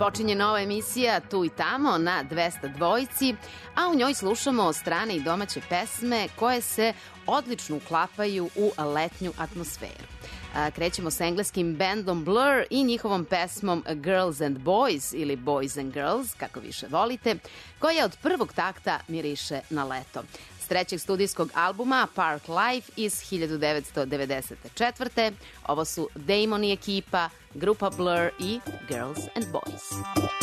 Počinje nova emisija Tu i tamo na 202, a u njoj slušamo strane i domaće pesme koje se odlično uklapaju u letnju atmosferu. Krećemo sa engleskim bandom Blur i njihovom pesmom Girls and Boys ili Boys and Girls, kako više volite, koja od prvog takta miriše na leto. S trećeg studijskog albuma Park Life iz 1994. Ovo su Damon i ekipa, grupa Blur i Girls and Boys.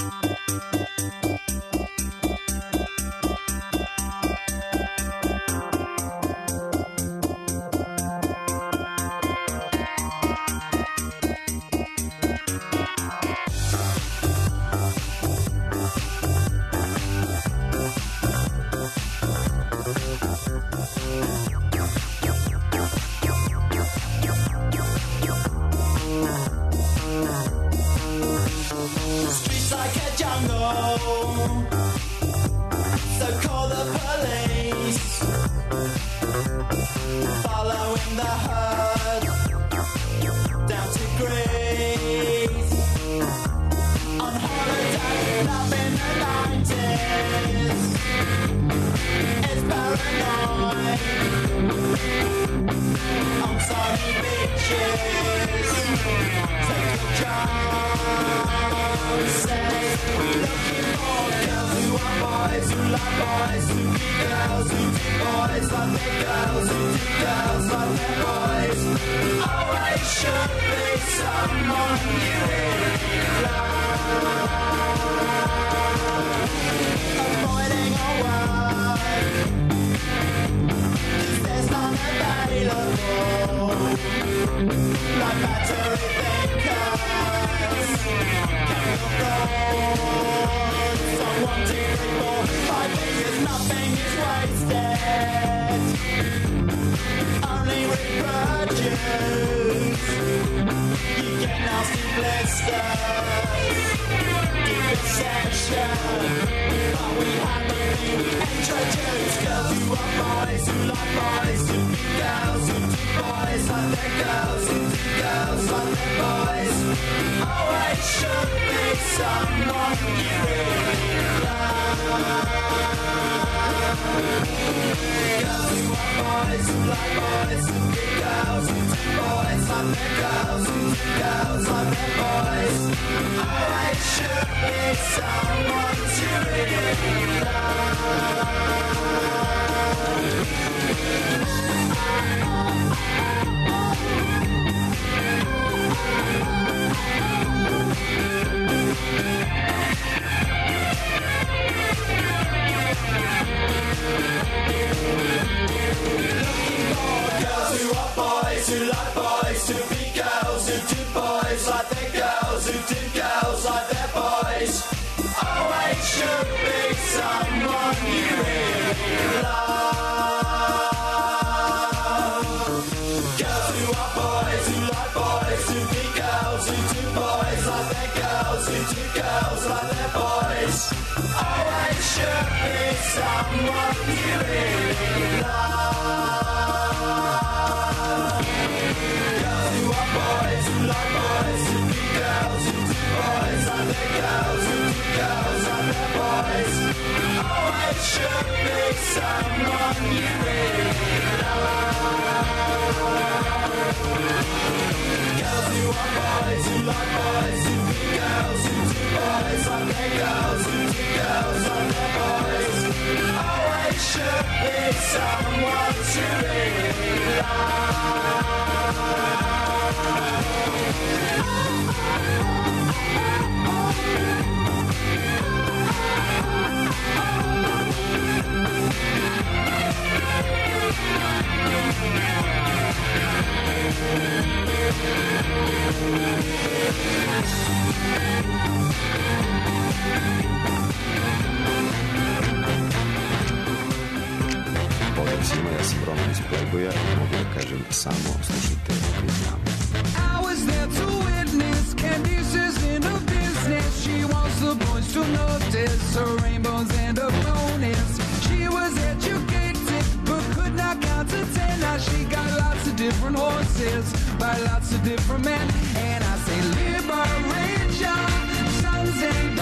Pozdrav svima, ja sam Roman iz Playboya i mogu da kažem samo slušajte i tamo. I was there to witness Candice is in her business. She wants the boys to notice her rainbows and her bonus. She was educated but could not count to 10. Now she got lots of different horses by lots of different men. And I say liberation, sons and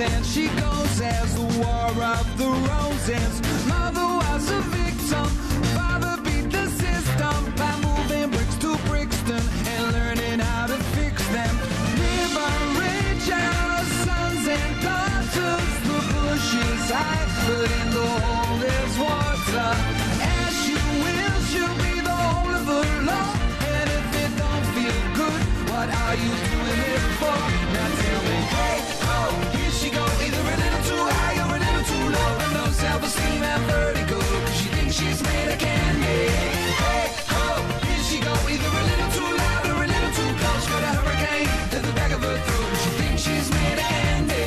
and she goes as the War of the Roses. Mother was a victim, father beat the system by moving bricks to Brixton and learning how to fix them. Liberate your sons and daughters, the bush is high, but in the hole there's water. As you will, she'll be the whole of the law, and if it don't feel good, what are you doing it for? Now tell me, hey, oh, here she go, either a little too high or a little too low, and no self-esteem and vertigo, cause she thinks she's made of candy. Hey, oh, here she go, either a little too loud or a little too close, got a hurricane to the back of her throat, she thinks she's made of candy.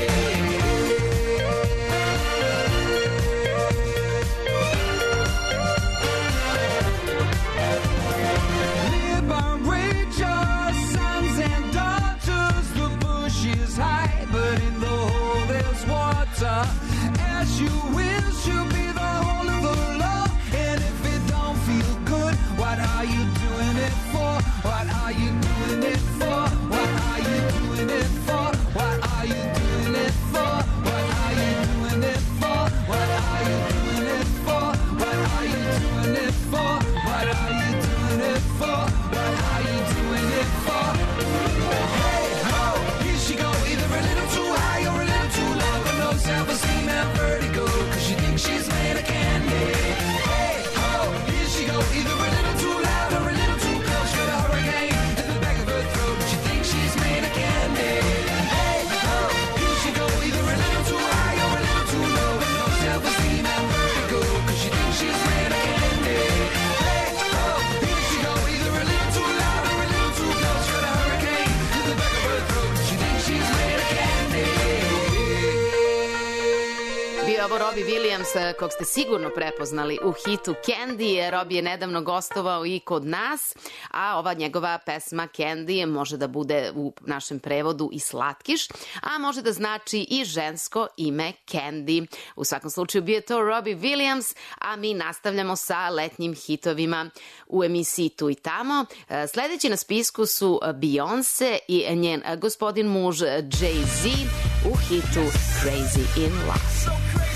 Liberate your sons and daughters, the bush is high, but in the hole there's water. As you will, she'll be the whole of the law, and if it don't feel good, what are you doing it for? What are you doing it for? What are you doing it for? What are you doing it for? What are you doing it for? What are you doing it for? What are you doing it for? What are you doing it for? What are you doing it for? Hey ho, here she go, either a little too high or a little too low, but no self-esteem and vertigo, cause she thinks she's made of candy. Hey ho, here she go, either a little too loud or a little too close, got a hurricane in the back of her throat, she thinks she's made of candy. Hey ho, here she go, either a little too high or a little too low, but no self-esteem and vertigo, cause she thinks she's made of candy. Hey ho, here she go, either a little too loud or a little too close, got a hurricane in the back of her throat, she thinks she's made of candy. Bio je ovo Robbie Williams, kog ste sigurno prepoznali u hitu Candy. Robbie je nedavno gostovao i kod nas, a ova njegova pesma Candy može da bude u našem prevodu i slatkiš, a može da znači i žensko ime Candy. U svakom slučaju bio je to Robbie Williams, a mi nastavljamo sa letnjim hitovima u emisiji Tu i tamo. Sledeći na spisku su Beyoncé i njen gospodin muž Jay-Z u hitu Crazy in Love.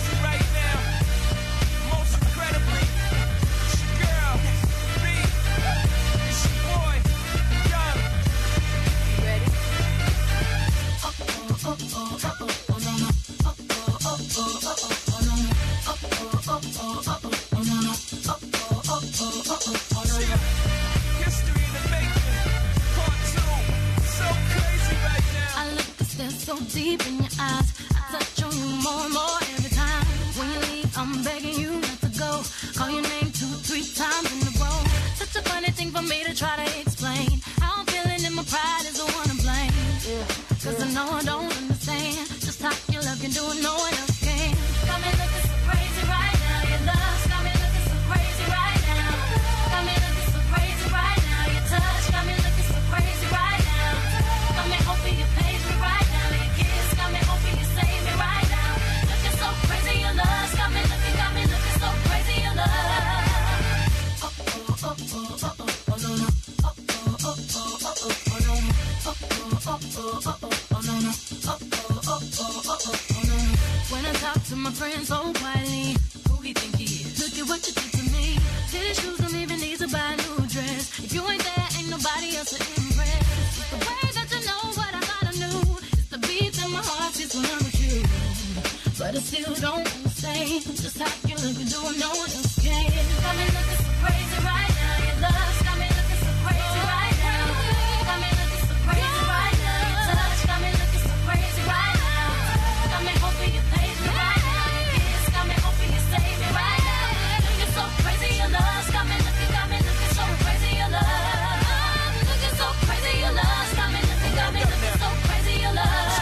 So deep in your eyes, I touch on you more and more every time. When you leave, I'm begging you not to go. Call your name 2-3 times in a row. Such a funny thing for me to try to explain. How I'm feeling and my pride is the one to blame. Cause I know I don't understand just how your love can do it, no one else can. Got me looking so crazy right now. Your love's got me looking so crazy right now. Got me looking so crazy right now. Your touch got me looking so crazy right now. Got me hoping you page me right now. Your kiss got me hoping you save me right now. Looking so crazy, your love's got me looking so crazy, your love. Oh oh oh oh oh oh oh no no. Oh oh oh oh oh oh no no. Oh oh oh oh oh oh no no. Oh oh oh oh oh oh no no. When I talk to my friends so quietly, who he think he is? Look at what you did to me. Tennis shoes don't even need to buy a new dress. If you ain't there, ain't nobody else to impress. It's the way that you know what I thought I knew. It's the beat in my heart just when I'm with you. But I still don't understand just how you look and do it, no one else can. Got me looking so crazy right now. Your love's got me looking so crazy right now. Got me looking so crazy right now. Your touch got me looking so crazy right now. Got me hoping you page me right now. Your kiss got me hoping you save me right now. Looking so crazy, your love's got me looking so crazy, your love. Looking so crazy, your love's got me looking so crazy, your love.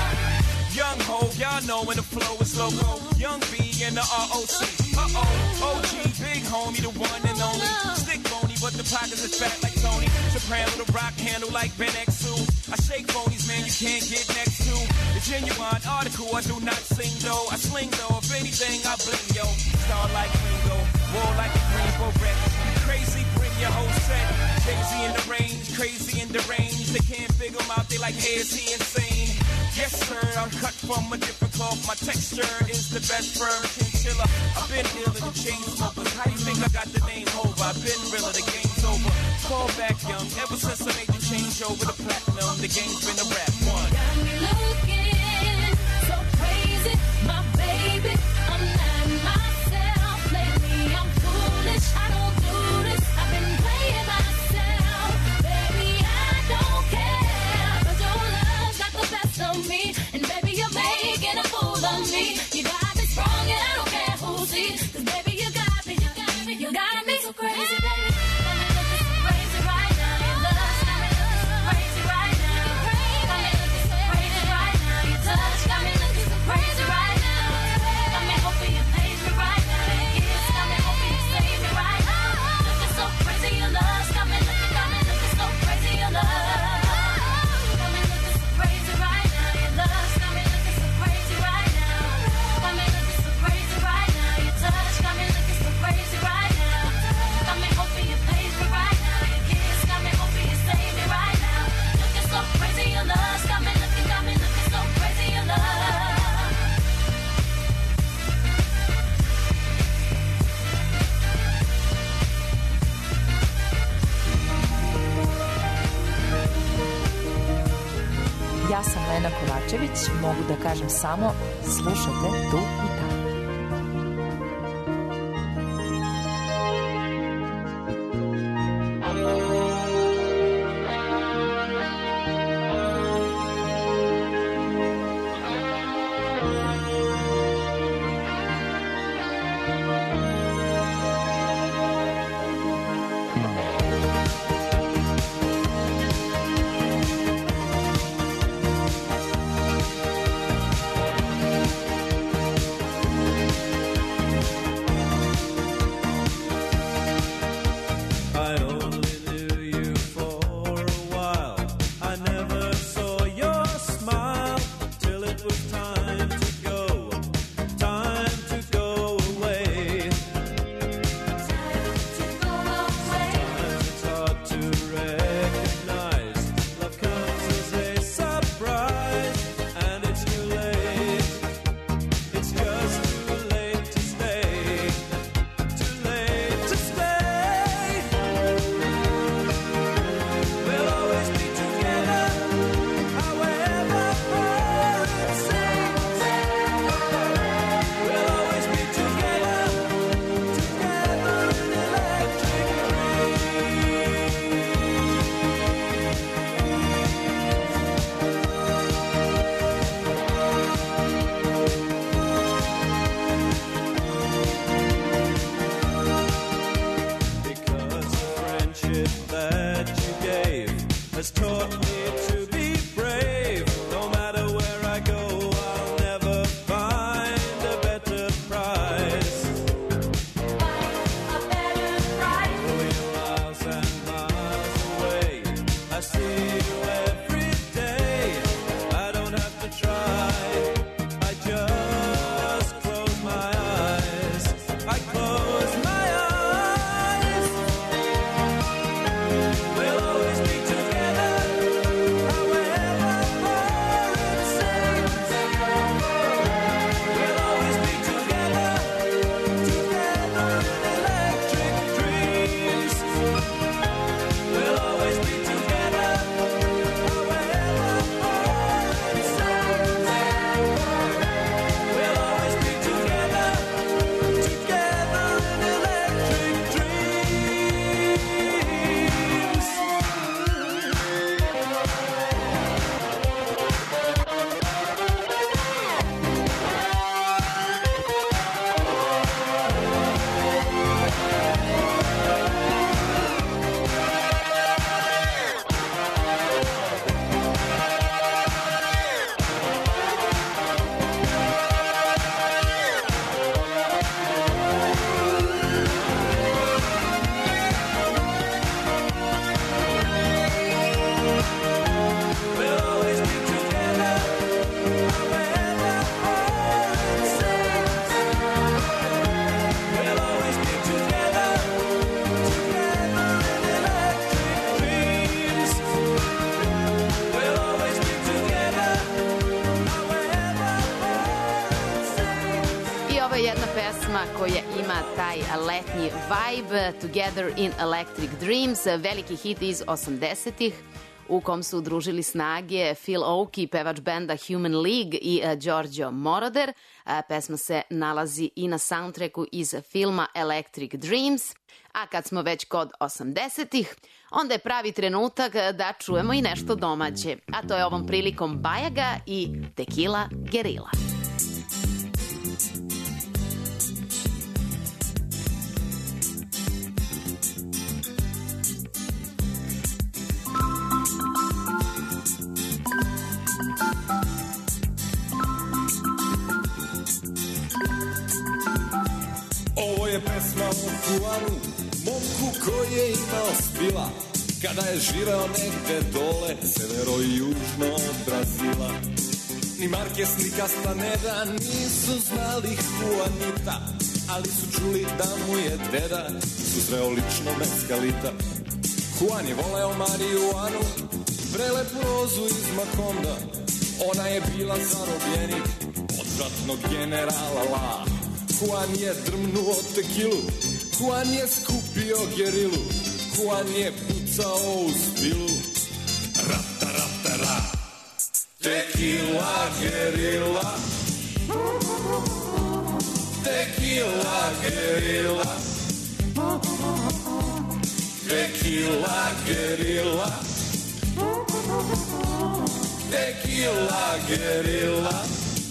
Young ho, y'all know when the flow is loco. Young B and the ROC. OG, big homie, the one and only. Stick bony, but the pockets is fat like Tony. Soprano, the rock handle like Ben X2. I shake phonies, man, you can't get next to. The genuine article, I do not sing though. I sling though, if anything, I bling yo. Star like Ringo, war like a rainbow red. Crazy, bring your whole set. Crazy in the range, crazy in the range. They can't figure him out, they like, hey, is he insane? Yes, sir, I'm cut from a different My texture is the best firm chinchilla. I've been ill in the chain smokers. How you think I got the name over? I've been realer, the game's over. Fall back young, ever since I made you change over to platinum, the game's been a rap one. Got me looking so crazy, my baby. I'm not myself lately. I'm foolish. I don't do this. I've been playing myself, baby. I don't care, but your love's got the best of me, and baby you're making a fool of me. You got me strong and I don't care who sees, 'cause baby you got me, you got me so crazy, baby. Got me looking so crazy right now. Your love's got me looking so crazy right now. Got me looking so crazy right now. Your touch got me looking so crazy right now. Got me hoping you page me right now. Your kiss got me hoping you save me right now. Looking so crazy, your love's got me looking so crazy, your love. Got me looking so crazy right now. Your love's got me looking so crazy right now. Got me looking so crazy right now. Your touch got me looking so crazy right now. Got me hoping you page me right now. Your kiss got me hoping you save me right now. Looking so crazy, your love's got me looking so crazy, your love. Ja sam Lena Kovačević, mogu da kažem samo slušajte tu i tamo. Ovo je jedna pesma koja ima taj letnji vibe, Together in Electric Dreams, veliki hit iz 80-ih u kom su udružili snage Phil Oakey, pevač benda Human League i Giorgio Moroder. Pesma se nalazi i na soundtracku iz filma Electric Dreams. A kad smo već kod 80-ih, onda je pravi trenutak da čujemo i nešto domaće. A to je ovom prilikom Bajaga i Tequila Guerilla. Ovo je pesma o Juanu, momku koji je imao spila, kada je živeo negde dole, severo i južno od Brazila. Ni Marquez ni Castaneda nisu znali Juanita, ali su čuli da mu je deda susreo lično Mescalita. Juan je voleo marijuanu, prelepu rozu iz Makonda, ona je bila zarobljenik odvratnog generala La. Juan je drmnuo tekilu, Juan je skupio gerilu, Juan je pucao u spilu. Rata, rata, ra. Tequila guerilla, tequila guerilla, tequila guerilla, tequila guerilla.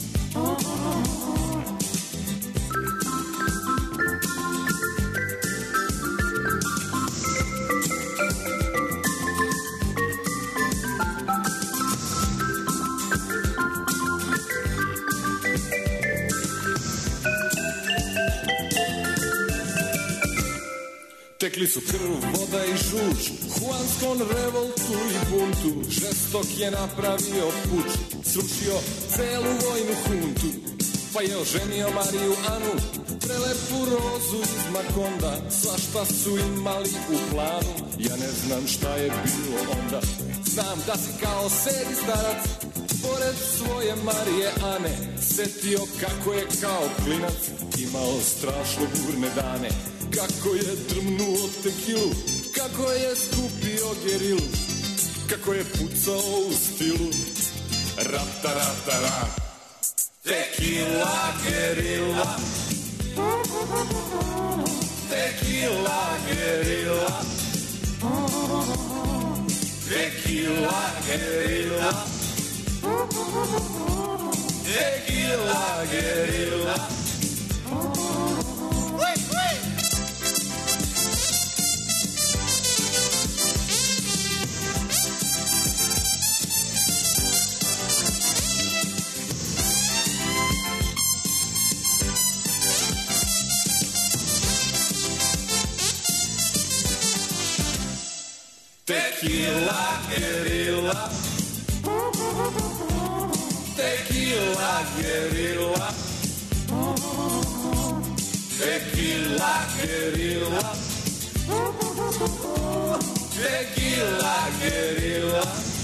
Tekli su krv, voda i žuč, Juanskom revoltu i buntu. Žestok je napravio puč, srušio celu vojnu huntu. Pa je oženio Marijuanu, prelepu rozu iz Makonda. Svašta su imali u planu, ja ne znam šta je bilo onda. Znam da si kao sedi starac, pored svoje Marije Ane, setio kako je kao klinac imao strašno burne dane. Kako je drmnuo tekilu, kako je skupio gerilu, kako je pucao u stilu. Rata, rata, ra. Tequila guerilla, tequila guerilla, tequila guerilla, tequila guerilla. Tequila guerilla, tequila guerilla, tequila guerilla, tequila guerilla,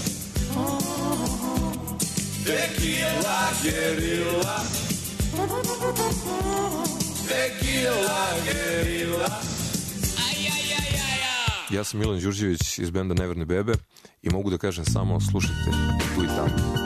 tequila guerilla, tequila guerilla. Ja sam Milan Đurđević iz benda Neverne bebe i mogu da kažem samo slušajte tu i tamo.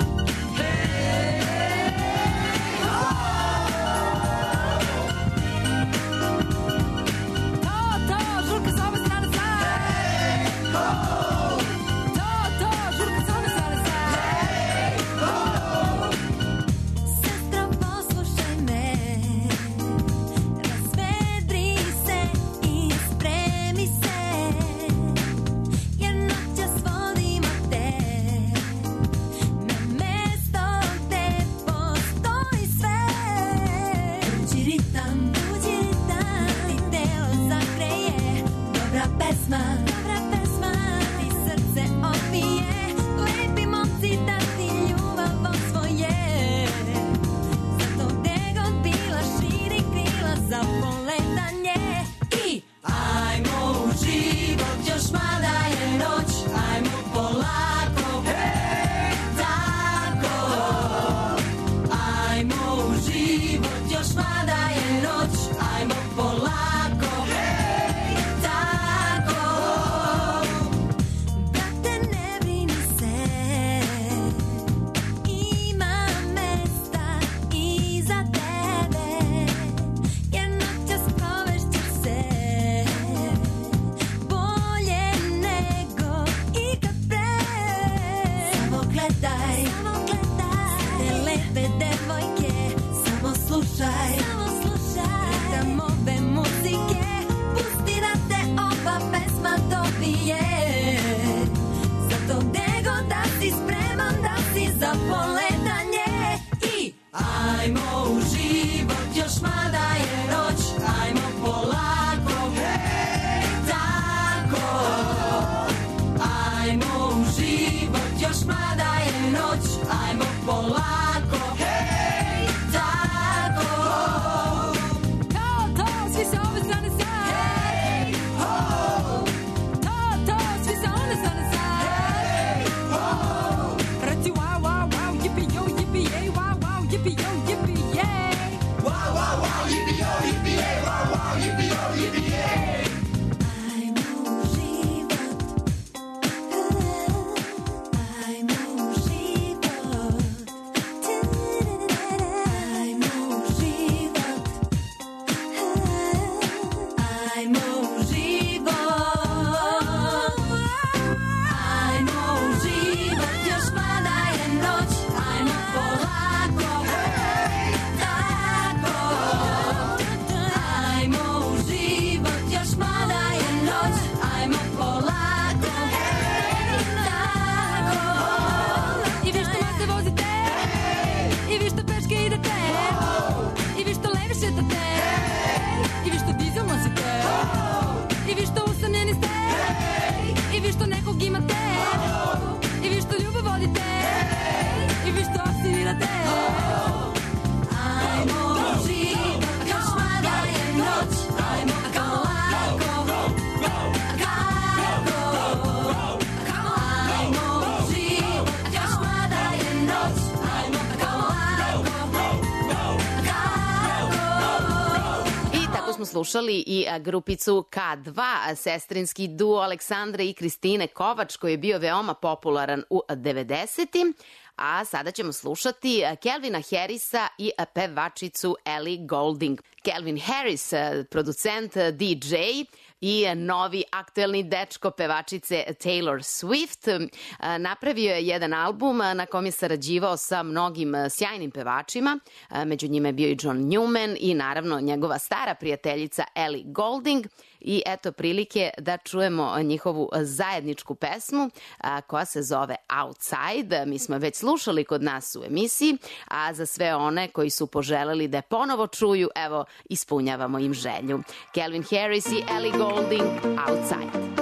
Jer noćas volimo te. život, još mada je noć, ajmo polako, hej, tako. Brate, ne brini se, ima mesta i za tebe, jer noćas provešćeš se bolje nego ikad pre. Samo gledaj, te lepe devojke, samo slušaj, ritam ove muzike, pusti da te ova pesma dobije. Zato gde god da si spreman, da si za poletanje. I ajmo u život, još mada je noć, ajmo polako, hej, tako. Ajmo u život, još mada je noć, ajmo polako, hej, tako. To, svi sa ove strane sad. Hej, ho. To, svi sa one strane sad. Hej, ho. Reci wow, wow, wow, yippee yo, yippee yay, wow, wow, yippee yo, yippee yay. Wow, wow, wow, yippee yo, yippee yay, wow, wow, yippee yo, yippee yay. Ajmo u život, ajmo u život, ajmo u život, ajmo u život, još mada je noć, ajmo polako, hej, tako. Ajmo u život, još mada je noć, ajmo polako, hej, tako. I vi što mate vozite, i vi što peške idete, i vi što levi šetate, i vi što dizel nosite, i vi što usamljeni ste, i vi što nekog imate, i vi što ljubav vodite, i vi što apstinirate. Ajmo u život, još mada je noć, ajmo polako, kako. Ajmo u život, još mada je noć, ajmo polako, kako. I tako smo slušali i grupicu K2, sestrinski duo Aleksandre i Kristine Kovač, koji je bio veoma popularan u 90-im. A sada ćemo slušati Calvina Harrisa i pevačicu Ellie Goulding. Calvin Harris, producent, DJ i novi aktuelni dečko pevačice Taylor Swift, napravio je jedan album na kom je sarađivao sa mnogim sjajnim pevačima. Među njima je bio i John Newman i naravno njegova stara prijateljica Ellie Goulding. I eto prilike da čujemo njihovu zajedničku pesmu koja se zove Outside. Mi smo već slušali kod nas u emisiji, a za sve one koji su poželeli da je ponovo čuju, evo, ispunjavamo im želju. Calvin Harris i Ellie Goulding, Outside.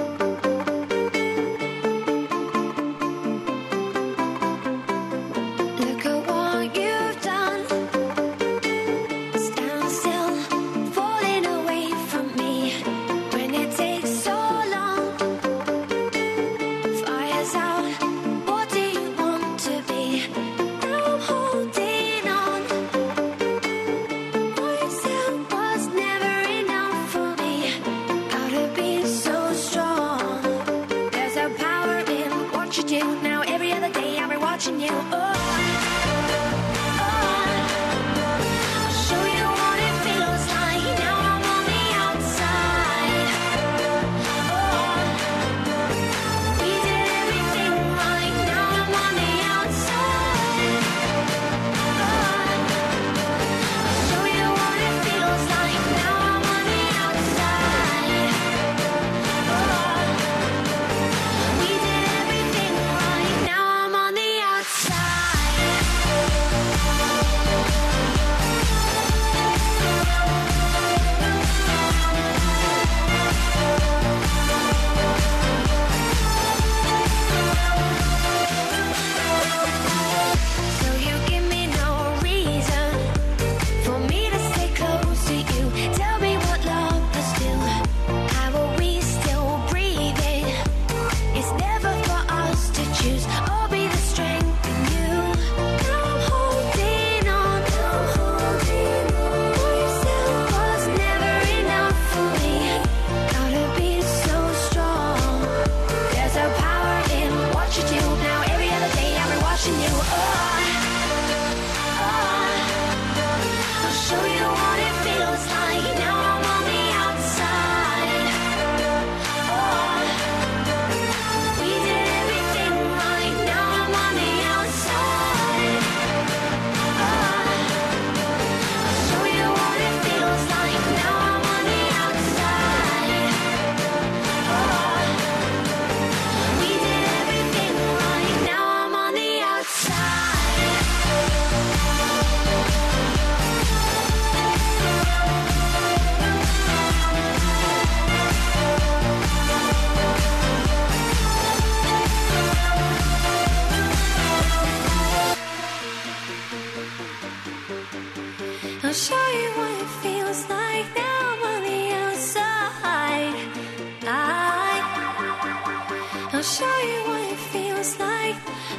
Outside. I'll show you what it feels like now I'm on the outside. I'll show you what it feels like.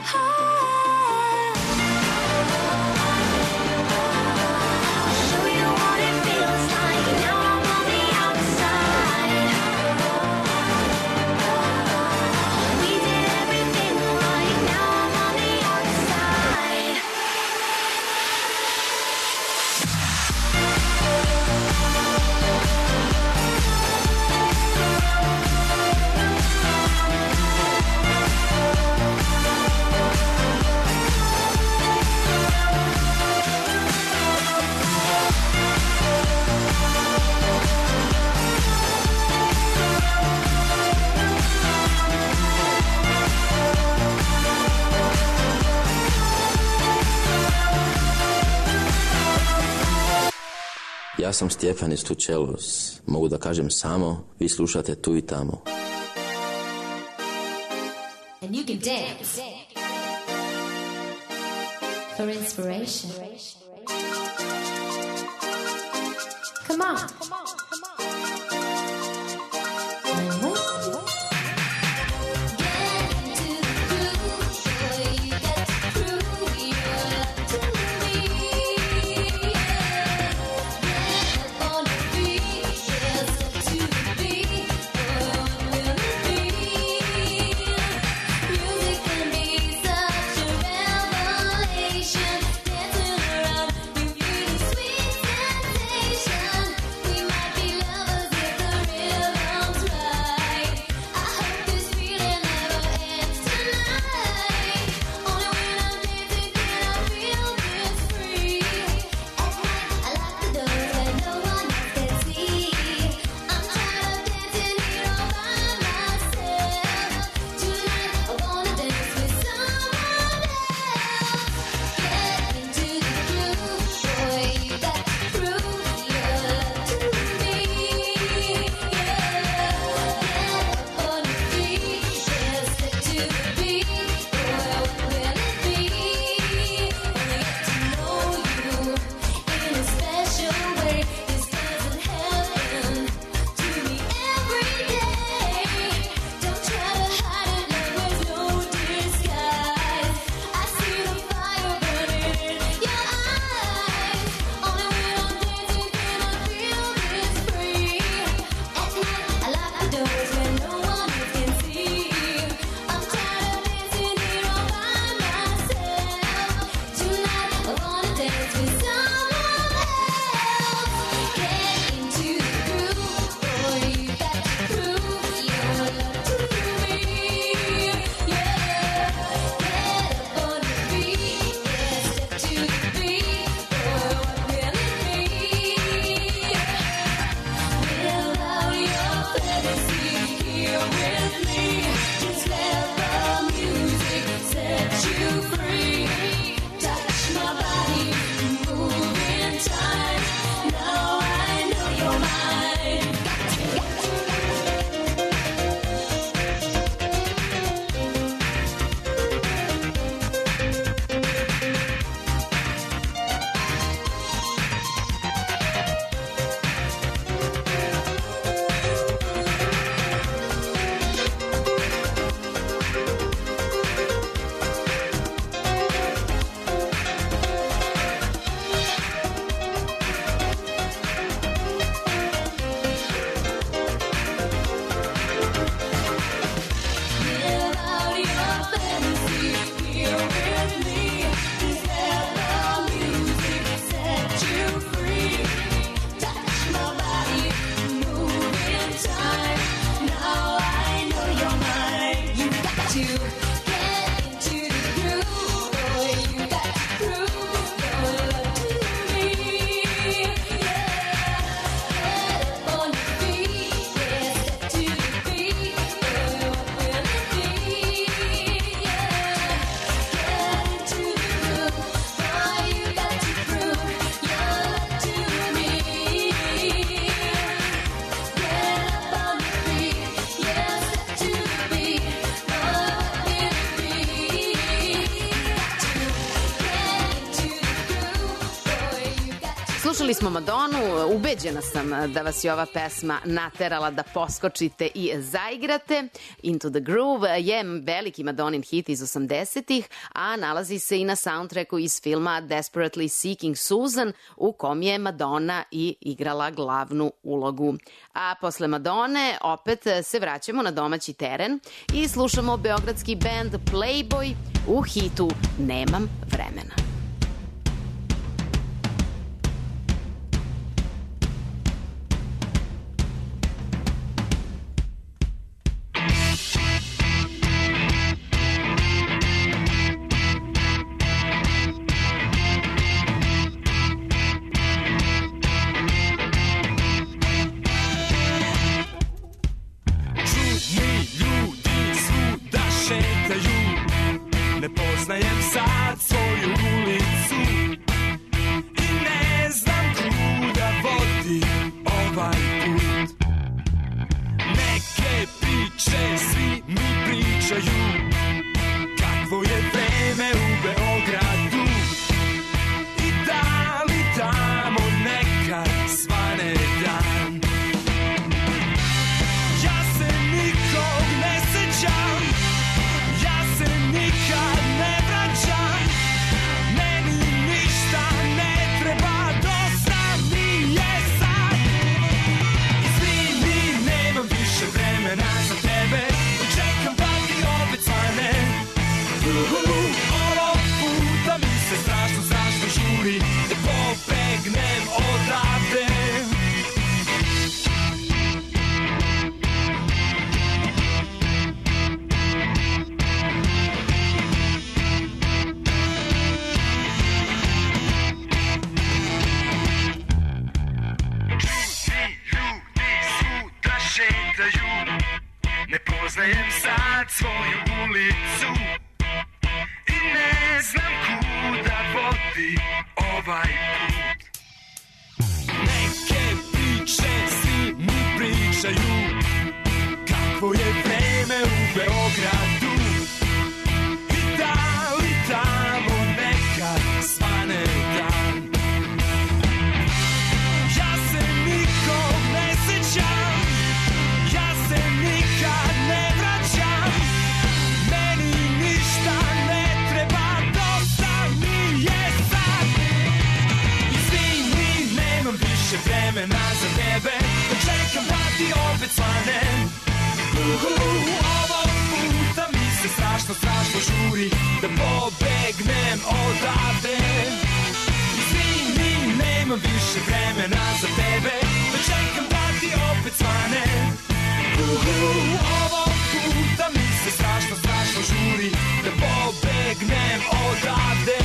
Ja sam Stjefan iz Tučelos. Mogu da kažem samo, vi slušate Tu i tamo. And you can dance for inspiration. Come on. We Slušali smo Madonu, ubeđena sam da vas je ova pesma naterala da poskočite i zaigrate. Into the Groove je veliki Madonin hit iz 80-ih, a nalazi se i na soundtracku iz filma Desperately Seeking Susan, u kom je Madonna i igrala glavnu ulogu. A posle Madone opet se vraćamo na domaći teren i slušamo beogradski band Playboy u hitu Nemam vremena. Ne poznajem sad svoju ulicu i ne znam kuda vodi ovaj put. Neke priče svi mi pričaju, kakvo je vreme u Beogradu i da li tamo nekad svane dan. Ja se nikog ne sećam, nikad ne vraćam, meni ništa ne treba, dosta mi je sad. Izvini, nemam više vremena za tebe, čekam da ti opet svane. Ovog puta mi se strašno, strašno žuri, da pobegnem odavde. Ne poznajem sad svoju ulicu i ne znam kuda vodi ovaj put. Neke priče svi mi pričaju, kakvo je vreme u Beogradu i da li tamo nekad svane dan. Ja se nikog ne sećam, nikad ne vraćam, meni ništa ne treba, dosta mi je sad. Izvini, nemam više vremena za tebe, čekam da ti opet svanem. Ovog puta mi se strašno, strašno žuri, da pobegnem odavde. Izvini, nemam više vremena za tebe, čekam da ti opet svanem. Ovog puta mi se strašno, strašno žuri, da pobegnem odavde.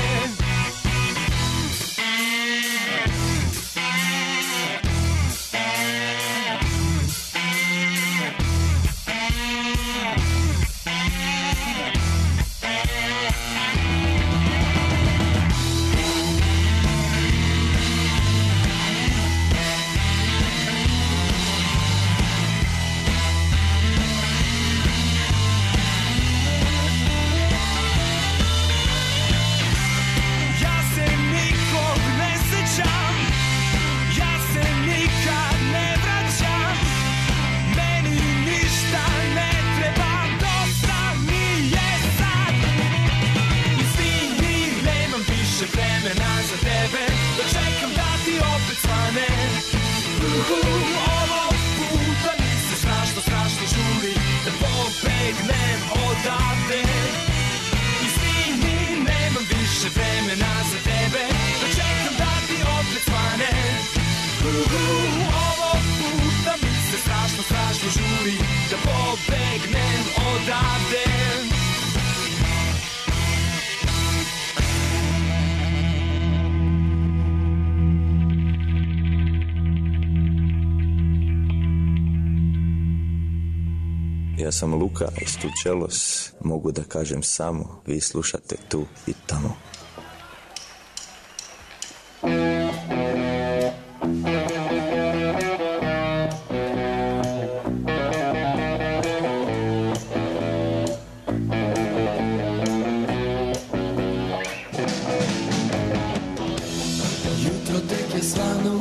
Ovog puta mi se strašno, strašno žuri, da pobegnem odavde. Izvini, nemam više vremena za tebe, da čekam da ti opet svanem. Ovog puta mi se strašno, strašno žuri, da pobegnem odavde. Ja sam Luka iz Tučelos, mogu da kažem samo, vi slušate tu i tamo. Jutro tek je svanulo,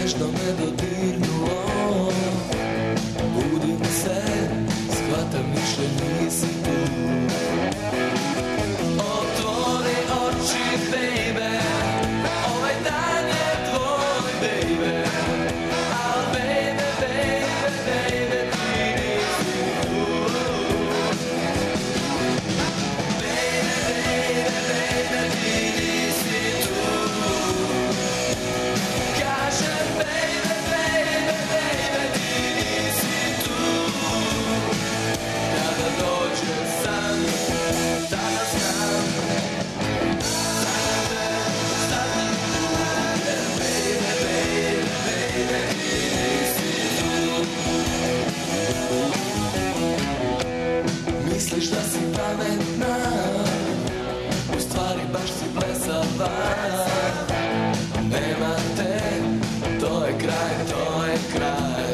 nežno me dodirnuo. Budim se, shvatam više nisi tu. Otvori oči, baby, ovaj dan je tvoj, baby. Al baby, baby, baby, ti nisi tu. Baby, baby, baby, ti nisi tu. Kažem, baby, baby, baby, ti nisi tu. Kada dođe san, tada znam. Zadnji put, jer baby, baby, baby, ti nisi tu. Misliš da si pametna, u stvari baš si blesava. Nema te, to je kraj, to je kraj.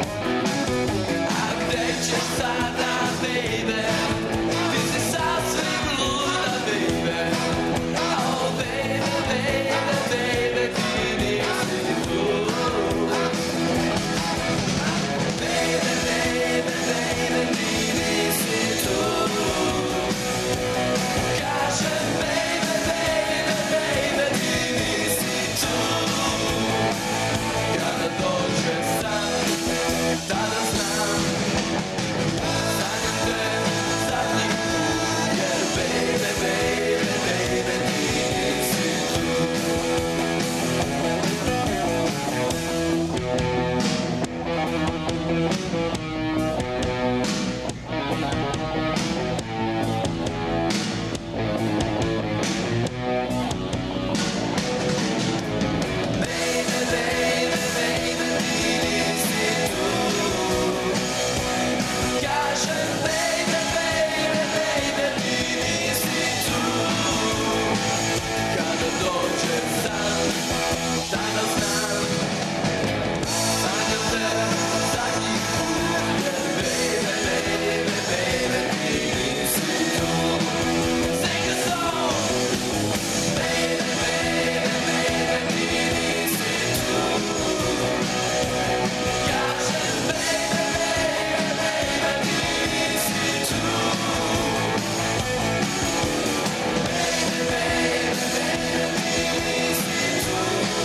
A gde ćeš sada, baby? Ti si sasvim luda, baby. Oh, baby, baby, baby, ti nisi tu. Baby, baby, baby, ti nisi tu. Kažem, baby, baby, baby, ti nisi tu. Kada dođe san, tada znam. Sanjam te zadnji put, jer baby, baby, baby, ti nisi tu. Baby, baby, baby, ti nisi tu. Kažem, baby, baby, baby, ti nisi tu. Kada dođe san, tada znam. Sanjam te zadnji put, jer baby, baby, baby, ti nisi tu. Sing a song. Baby, baby, baby, ti nisi tu. Kažem, baby, baby, baby, ti nisi tu. Baby, baby, baby, ti nisi tu.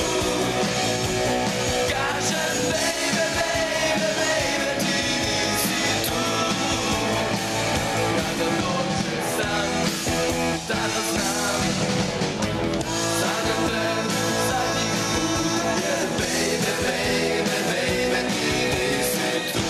Kažem, baby, baby, baby, ti nisi tu. Kada dođe san, tada znam. Sanjam te zadnji put, jer baby, baby, baby, ti nisi tu.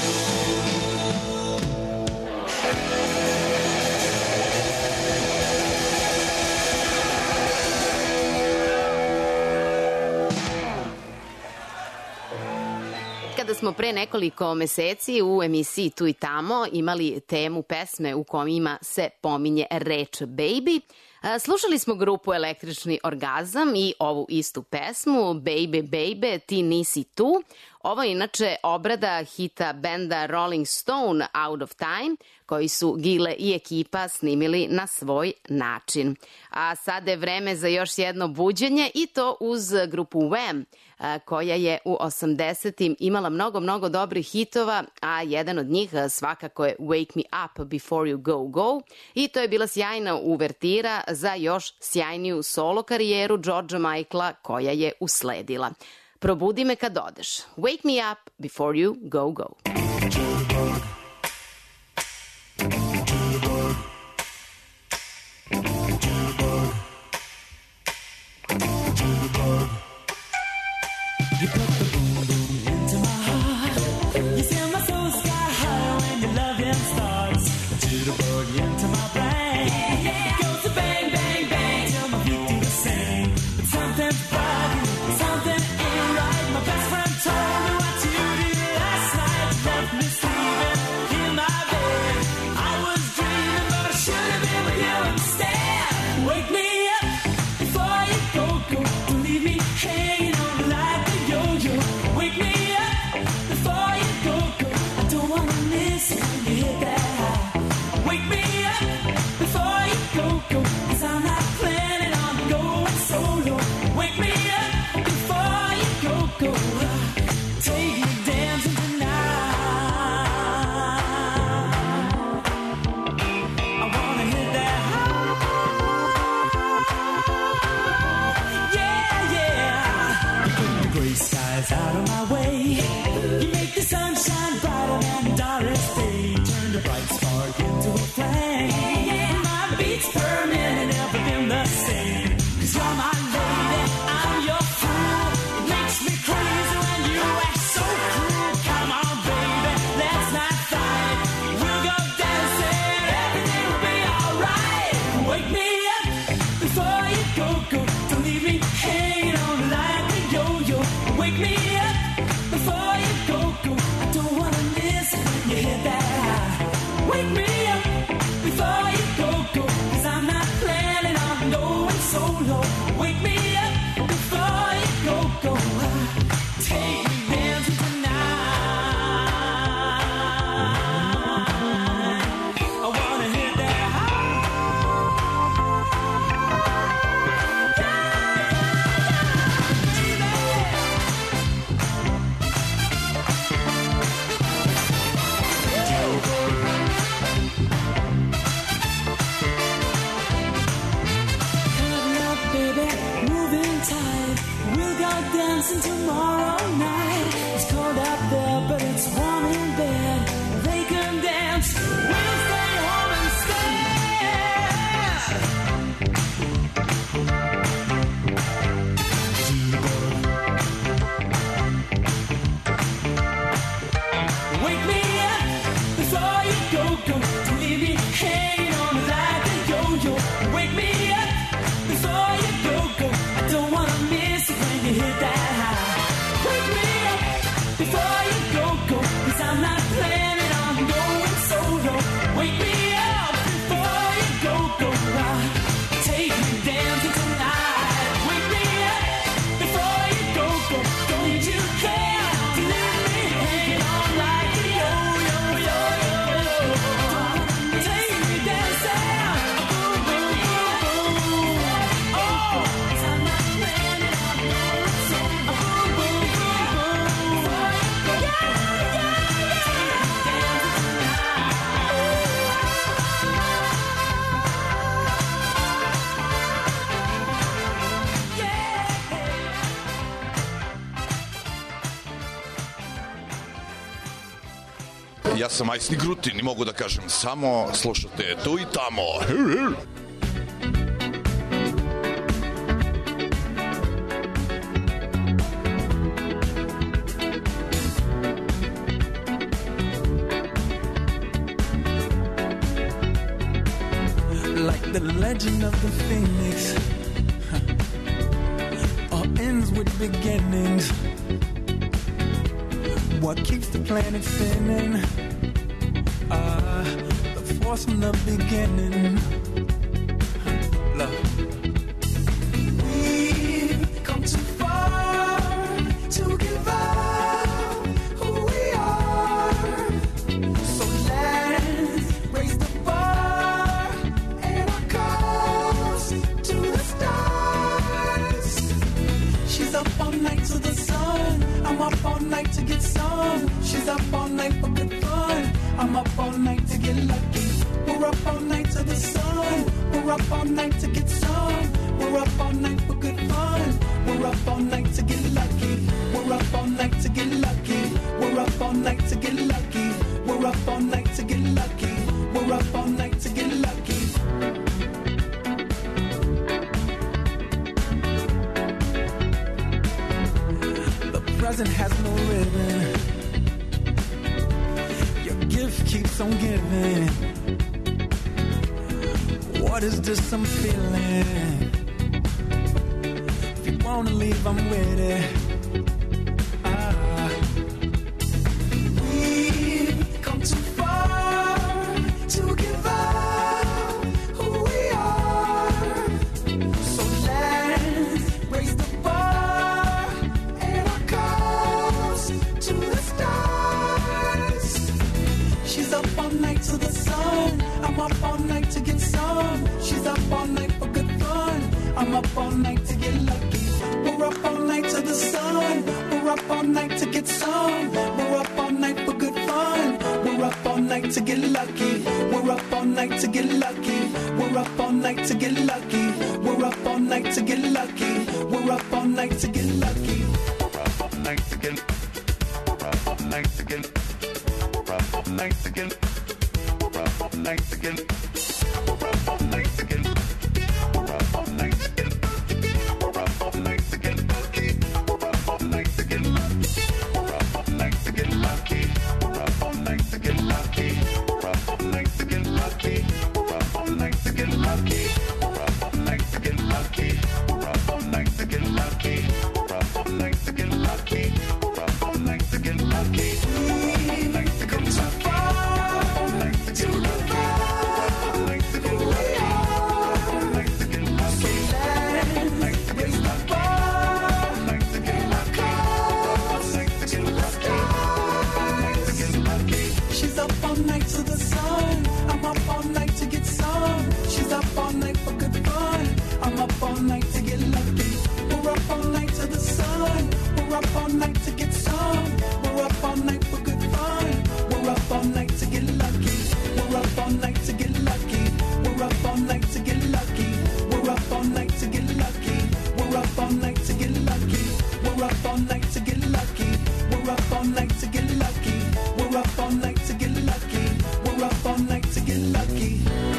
Kada smo pre nekoliko meseci u emisiji Tu i tamo imali temu pesme u kojima se pominje reč baby, slušali smo grupu Električni orgazam i ovu istu pesmu Baby, baby, ti nisi tu. Ovo je inače obrada hita benda Rolling Stone Out of Time, koji su Gile i ekipa snimili na svoj način. A sada je vreme za još jedno buđenje i to uz grupu Wham, koja je u 80-im imala mnogo dobrih hitova, a jedan od njih svakako je Wake Me Up Before You Go Go i to je bila sjajna uvertira za još sjajniju solo karijeru Georgea Michaela koja je usledila. Probudi me kad odeš. Wake me up before you go go. You put the boom boom into my heart. You send my soul sky high when your loving starts. Jitterbug into my brain. It goes to bang bang bang till my feet do the same. But something's bugging, something ain't right. My best friend told me what you did last night. Left me sleeping in my bed. I was dreaming, but I should have been with you instead. Wake me up before you go go. Don't leave me hanging on like a yo-yo. Wake me up before you go go. I don't wanna miss it when you hit that high. Wake me up before you go go. 'Cause I'm not planning on going solo. Wake me up before you go go. skies out of my way. You make the sunshine brighter than Doris Day. Turn the bright spark into a flame. My beats per minute never been the same. 'Cause you're my lady, I'm your fool. It makes me crazy when you act so cruel. Come on, baby, let's not fight. We'll go dancing, everything will be alright. Wake me up before you go. Don't leave me hanging on like a yo-yo. Wake me up before you go. I don't wanna miss when you hit that high. Wake me up before you go. 'Cause I'm not planning on going solo. Wake me up before you go. Take me dancing tonight. I wanna hit that high. Dancing tomorrow night. It's cold out there, but it's warm in bed. They can dance, we'll stay home instead. Wake me up before you go. Don't leave me hanging on like a yo-yo. Wake me up before you go. I don't wanna miss it when you hit that. Before you go, 'cause I'm not planning on going solo. Wake me up before you go. Take me dancing tonight. Wake me up before you go. Don't need you care to leave me hanging on like a yo-yo. Take me dancing. Boom, boom, boom, boom. Oh, 'cause I'm not planning on going solo. Boom, boom, boom, boom. Ja sam Majsni Grutin i mogu da kažem samo slušate tu i tamo. Like the legend of the phoenix, all ends with beginnings. What keeps the planet spinning? The force from the beginning. Love. We've come too far to give up who we are. So let's raise the bar and our cause to the stars. She's up all night to the sun. I'm up all night to get some. She's up all night for good fun. I'm up all night to get lucky. We're up all night to the sun. We're up all night to get some. We're up all night for good fun. We're up all night to get lucky. We're up all night to get lucky. We're up all night to get lucky. We're up all night to get lucky. We're up all night to get lucky. The present has no ribbon. Your gift keeps on giving. What is this I'm feeling? If you wanna leave, I'm with it. We've come too far to give up who we are. So let's raise the bar and our cause to the stars. She's up all night to the sun. I'm up all night to get some. She's up all night for good fun. I'm up all night to get lucky. We're up all night to the sun. We're up all night to get some. We're up all night for good fun. We're up all night to get lucky. We're up all night to get lucky. We're up all night to get lucky. We're up all night to get lucky. We're up all night to get lucky. We're up all Mexican, Mexican, Mexican, Mexican, Mexican, Mexican, Mexican, Mexican, Mexican lucky, Mexican lucky, Mexican lucky, Mexican lucky, Mexican lucky, Mexican lucky, Mexican lucky, Mexican lucky. Come so far to the far, Mexican lucky, Mexican lucky, raise the bar, Mexican lucky, Mexican lucky, Mexican lucky. She's up all night to the sun. I'm up all night to get some. She's up all night for good fun. I'm up all night to get lucky. We're up all night to the sun. We're up all night to get some. We're up all night for good fun. We're up all night to get lucky. We're up all night to get lucky. We're up all night to get lucky. We're up all night to get lucky. We're up all night to get lucky. We're up all night to get lucky. We're up all night to get lucky. We're up all night to get lucky. We're up all night to get lucky.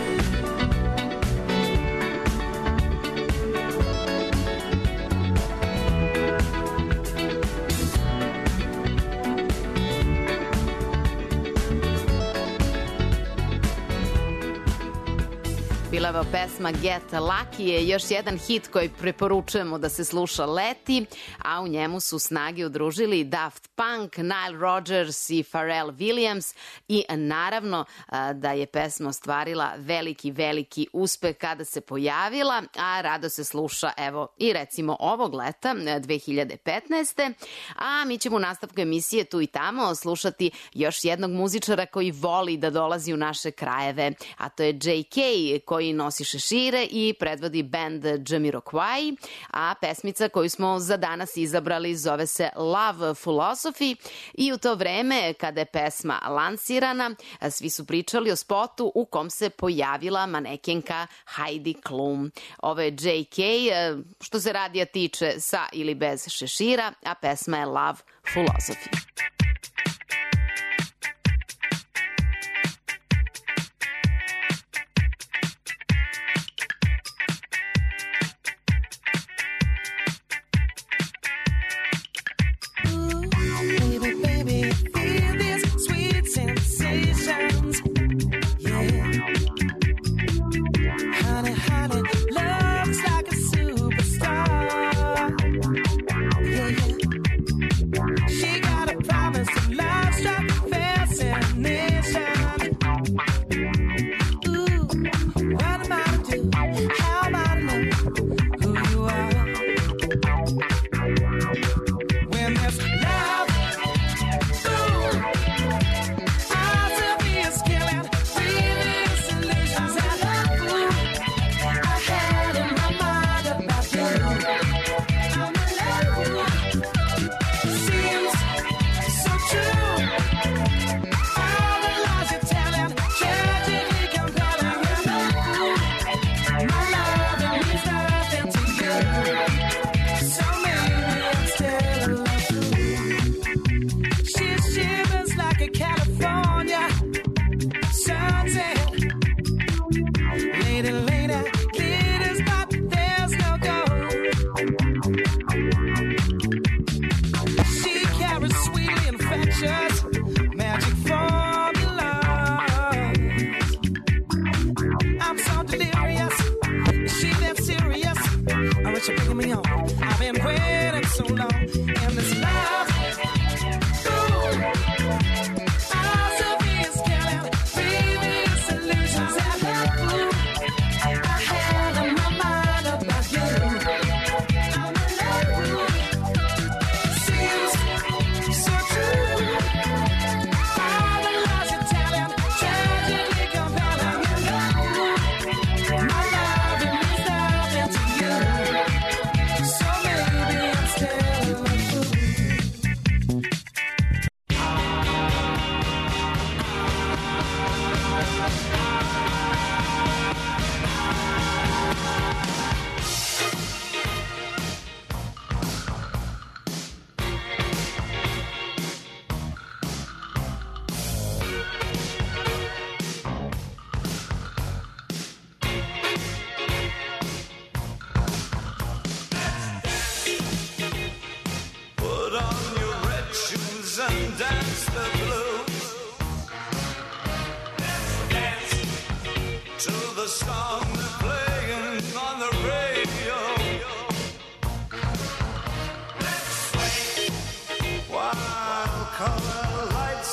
Bileva pesma Get Lucky je još jedan hit koji preporučujemo da se sluša leti, a u njemu su snage udružili Daft Punk, Nile Rodgers i Pharrell Williams i naravno da je pesma ostvarila veliki uspeh kada se pojavila, a rado se sluša evo i recimo ovog leta 2015. A mi ćemo u nastavku emisije Tu i tamo slušati još jednog muzičara koji voli da dolazi u naše krajeve, a to je JK koji nosi šešire i predvodi band Jamiroquai, a pesmica koju smo za danas izabrali zove se Love Philosophy i u to vreme kada je pesma lansirana svi su pričali o spotu u kom se pojavila manekenka Heidi Klum. Ovo je JK, što se radija tiče sa ili bez šešira, a pesma je Love Philosophy.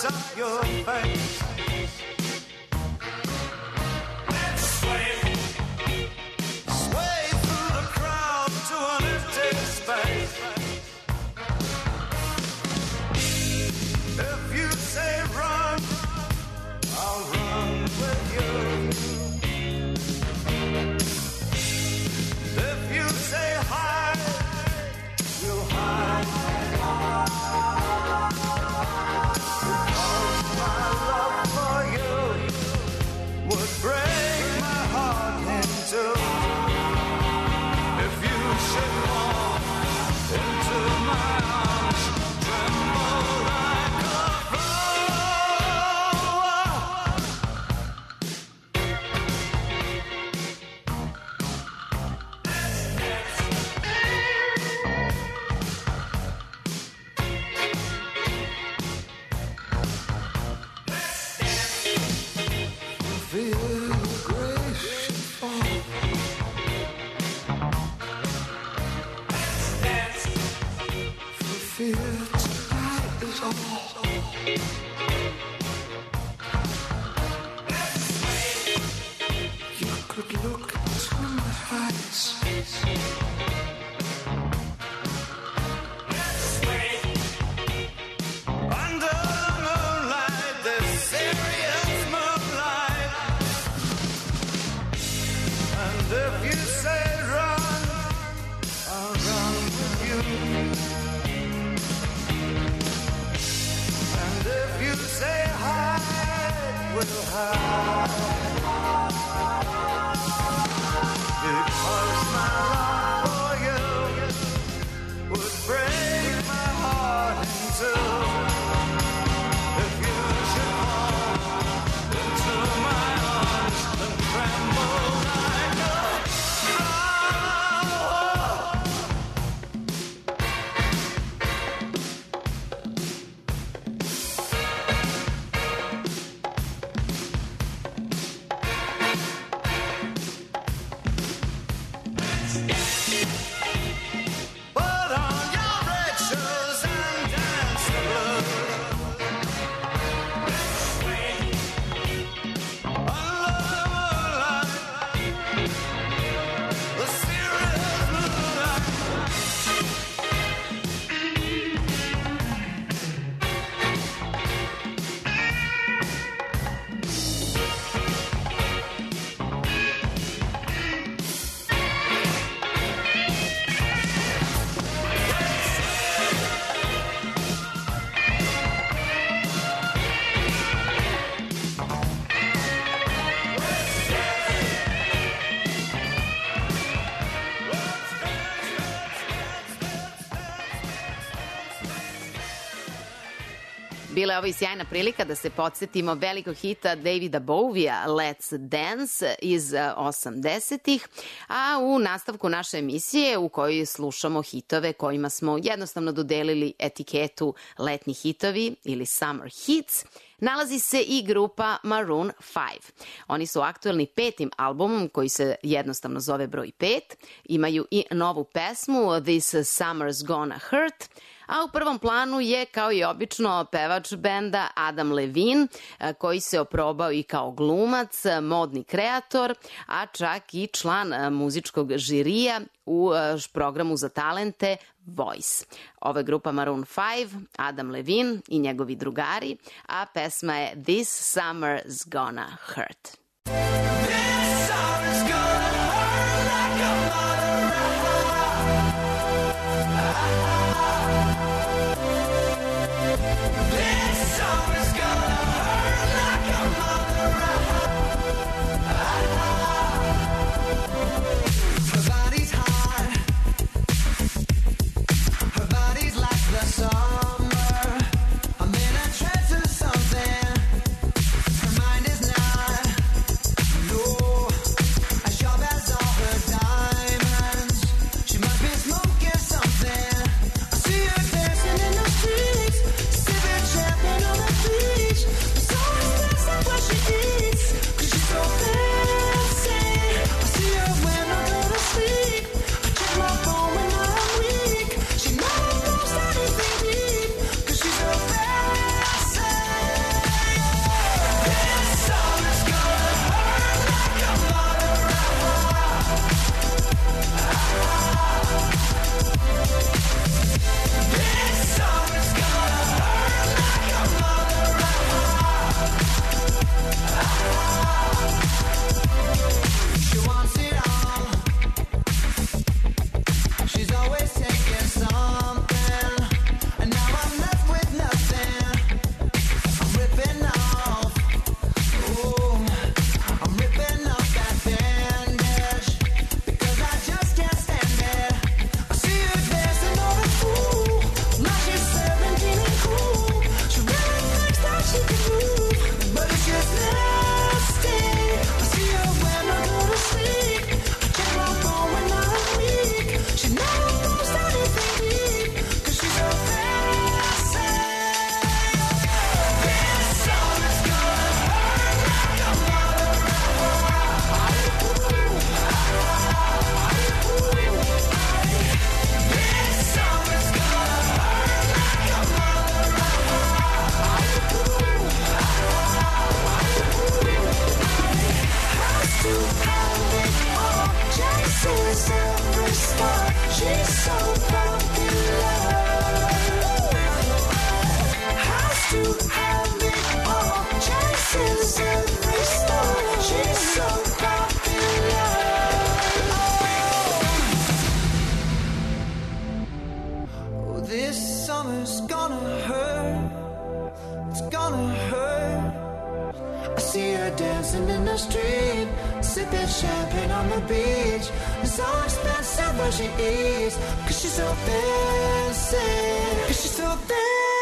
lights up your face. Let's sway through the crowd to an empty space. If you say run, I'll run with you. If you say hide, we'll hide. Because my love for you would break my heart in two. If you should fall into my arms, tremble like a feel grace fall. For fear tonight is all. You could look into my eyes. Under the moonlight, this serious moonlight. And if you say run, I'll run with you. And if you say hide, we'll hide. Because my love for you would break my heart in two. If you should fall into my arms and tremble like a put on your red shoes and dance the blues. Under the moonlight, the serious moonlight. Bila je ovo i sjajna prilika da se podsjetimo velikog hita Davida Bowija Let's Dance iz 80-ih, a u nastavku naše emisije u kojoj slušamo hitove kojima smo jednostavno dodelili etiketu letnji hitovi ili summer hits, nalazi se i grupa Maroon 5. Oni su aktuelni 5. albumom koji se jednostavno zove broj 5. Imaju i novu pesmu This Summer's Gonna Hurt, a u prvom planu je, kao i obično, pevač benda Adam Levine, koji se oprobao i kao glumac, modni kreator, a čak i član muzičkog žirija u programu za talente Voice. Ovo je grupa Maroon 5, Adam Levine i njegovi drugari, a pesma je This Summer's Gonna Hurt. This summer's gonna hurt like a mother. This summer's gonna hurt like a mother. Her body's hot. Her body's like the summer. I'm in a trance of something. Her mind is not. No. This summer's gonna hurt. It's gonna hurt. I see her dancing in the street, sipping champagne on the beach. It's so expensive where she eats, 'cause she's so fancy. 'Cause she's so fancy.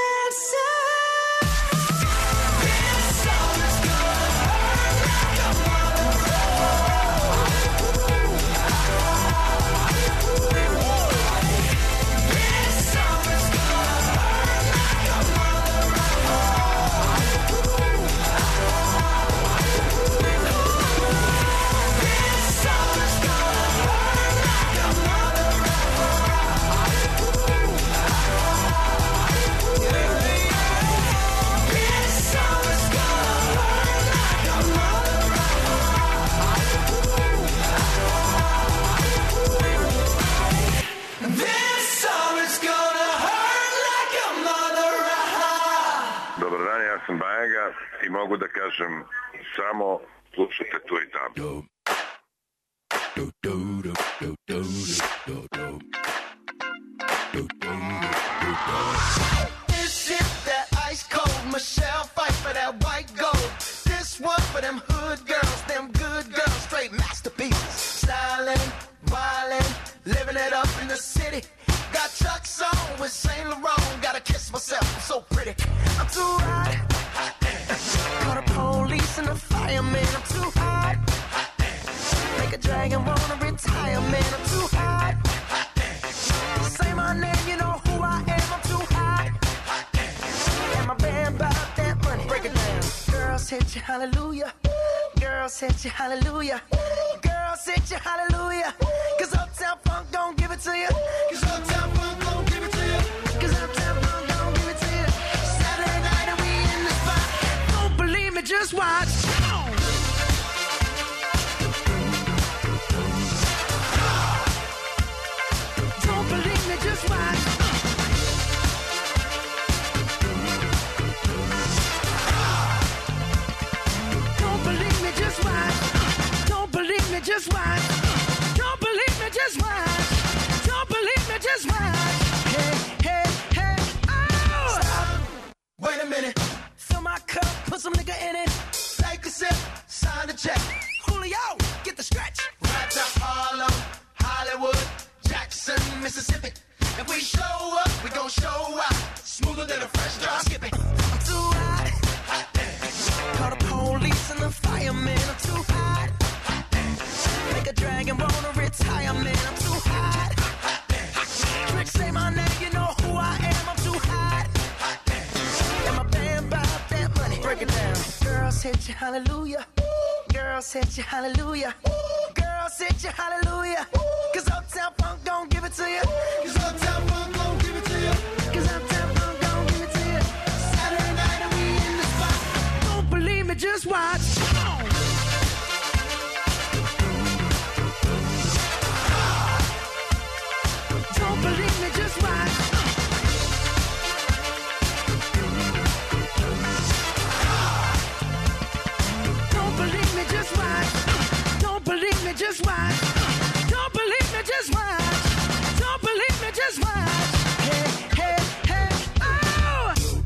Dobar dan, ja sam Bajaga i mogu da kažem samo slušajte tu i tamo. This shit that ice cold Michelle fight for that white gold. This one for them hood girls, them good girls, straight masterpieces. Styling, wildin', living it up in the city. Got Chuck's on with Saint Laurent. Gotta kiss myself, I'm so pretty. I'm too hot. Call the police and the fireman. I'm too hot. Make a dragon wanna retire, man. I'm too hot. Say my name, you know who I am. I'm too hot. And my band bought that money. Break it down. Girls hit you, hallelujah. Girls hit you, hallelujah. Girls hit you, hallelujah. 'Cause Uptown Funk don't give it to you. 'Cause Uptown Funk don't give it to you. 'Cause Uptown Funk don't give it to you. Saturday night and we in the spot. Don't believe me, just watch. Don't believe me, just watch. Don't believe me, just watch. Don't believe me, just watch. Don't believe me, just watch. Don't believe me, just watch. Hey, hey, hey, oh! Stop. Wait a minute. Fill my cup, put some nigga in it. Take a sip, sign the check. Julio, get the stretch. Right to Harlem, Hollywood, Jackson, Mississippi. If we show up, we gon' show out. Smoother than a fresh drop. Skip it. I'm too hot. Call the police and the fireman. I'm too hot. Make a dragon wanna retire, man. I'm too hot. Trick, say my name, you know who I am. I'm too hot. And my band bought that money. Break it down. Girls hit you, hallelujah. Girls hit you, hallelujah. Girls hit you, hallelujah. 'Cause Uptown Funk don't give it to you. 'Cause Uptown Funk don't give it to you. 'Cause Uptown Funk don't give it to you. Saturday night and we in the spot. Don't believe me, just watch. Don't believe me, just watch. Don't believe me, just watch. Don't believe me, just watch. Don't believe me, just watch. Don't believe me, just watch. Hey, hey, hey, oh!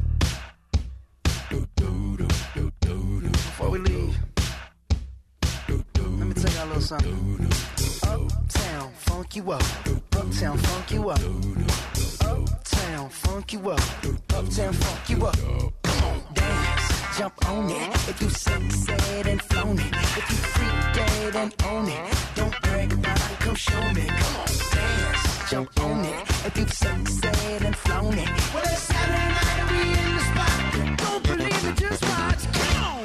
Before we leave, let me tell y'all a little something. Uptown, funk you up. Uptown, funk you up. Uptown, funk you up. Uptown, funk you up. Come on, dance, jump on it. If you said and flown it. If you freak dead and own it. Don't brag about it, come show me. Come on, dance, jump on it. If you said and flown it. Well, it's Saturday night and we in the spot. Don't believe it, just watch. Come on.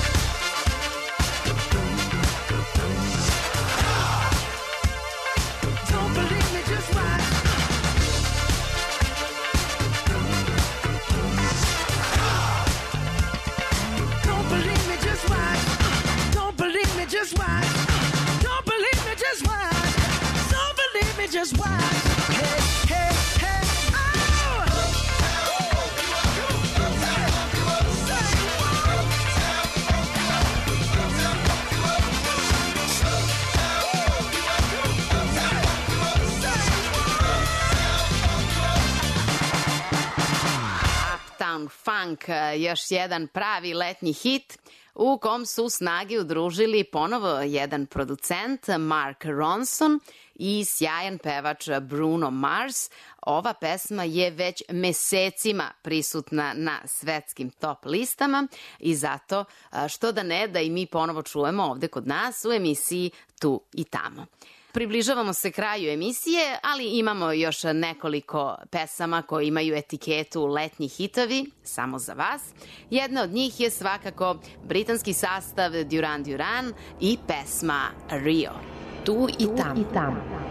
Don't believe me, just watch. Don't believe me, just watch. Don't believe me, just watch. Don't believe me, just watch. Don't believe me, just watch. Hey, hey, hey, oh! Uptown Funk, još jedan pravi letnji hit u kom su snage udružili ponovo jedan producent, Mark Ronson, i sjajan pevač Bruno Mars. Ova pesma je već mesecima prisutna na svetskim top listama i zato što da ne da i mi ponovo čujemo ovde kod nas u emisiji Tu i tamo. Približavamo se kraju emisije, ali imamo još nekoliko pesama koje imaju etiketu letnji hitovi, samo za vas. Jedna od njih je svakako britanski sastav Duran Duran i pesma Rio. Tu i tamo.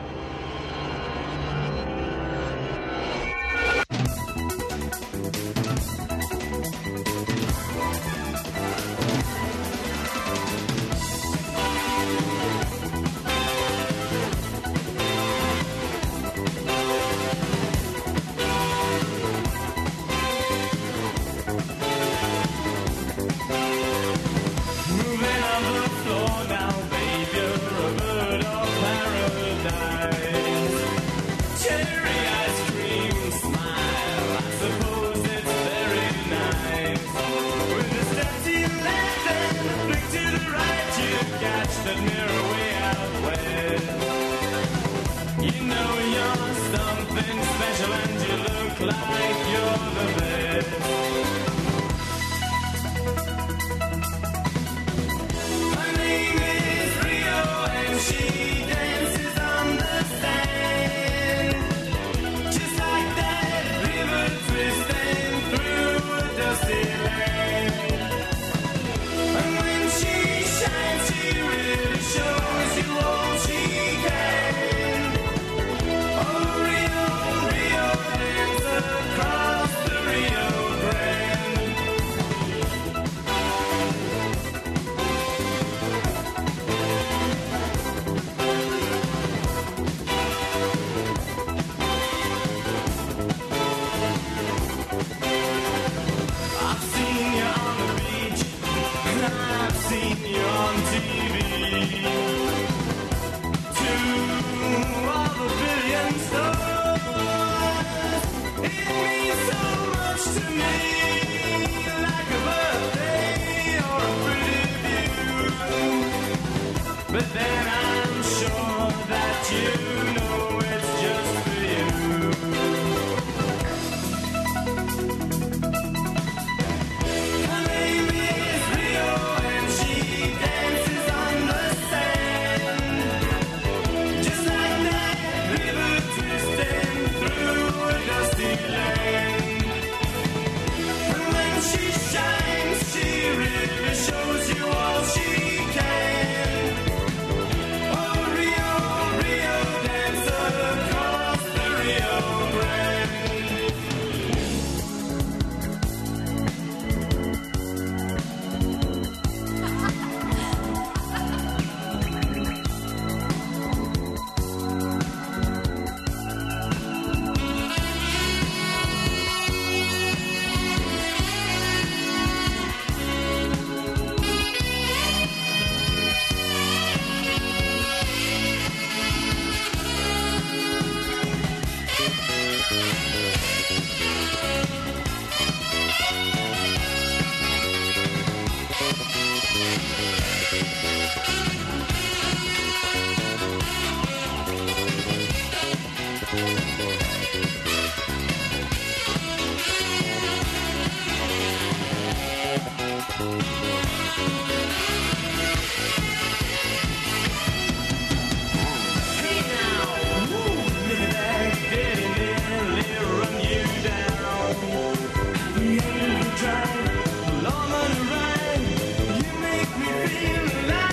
Long on a ride, you make me feel alive.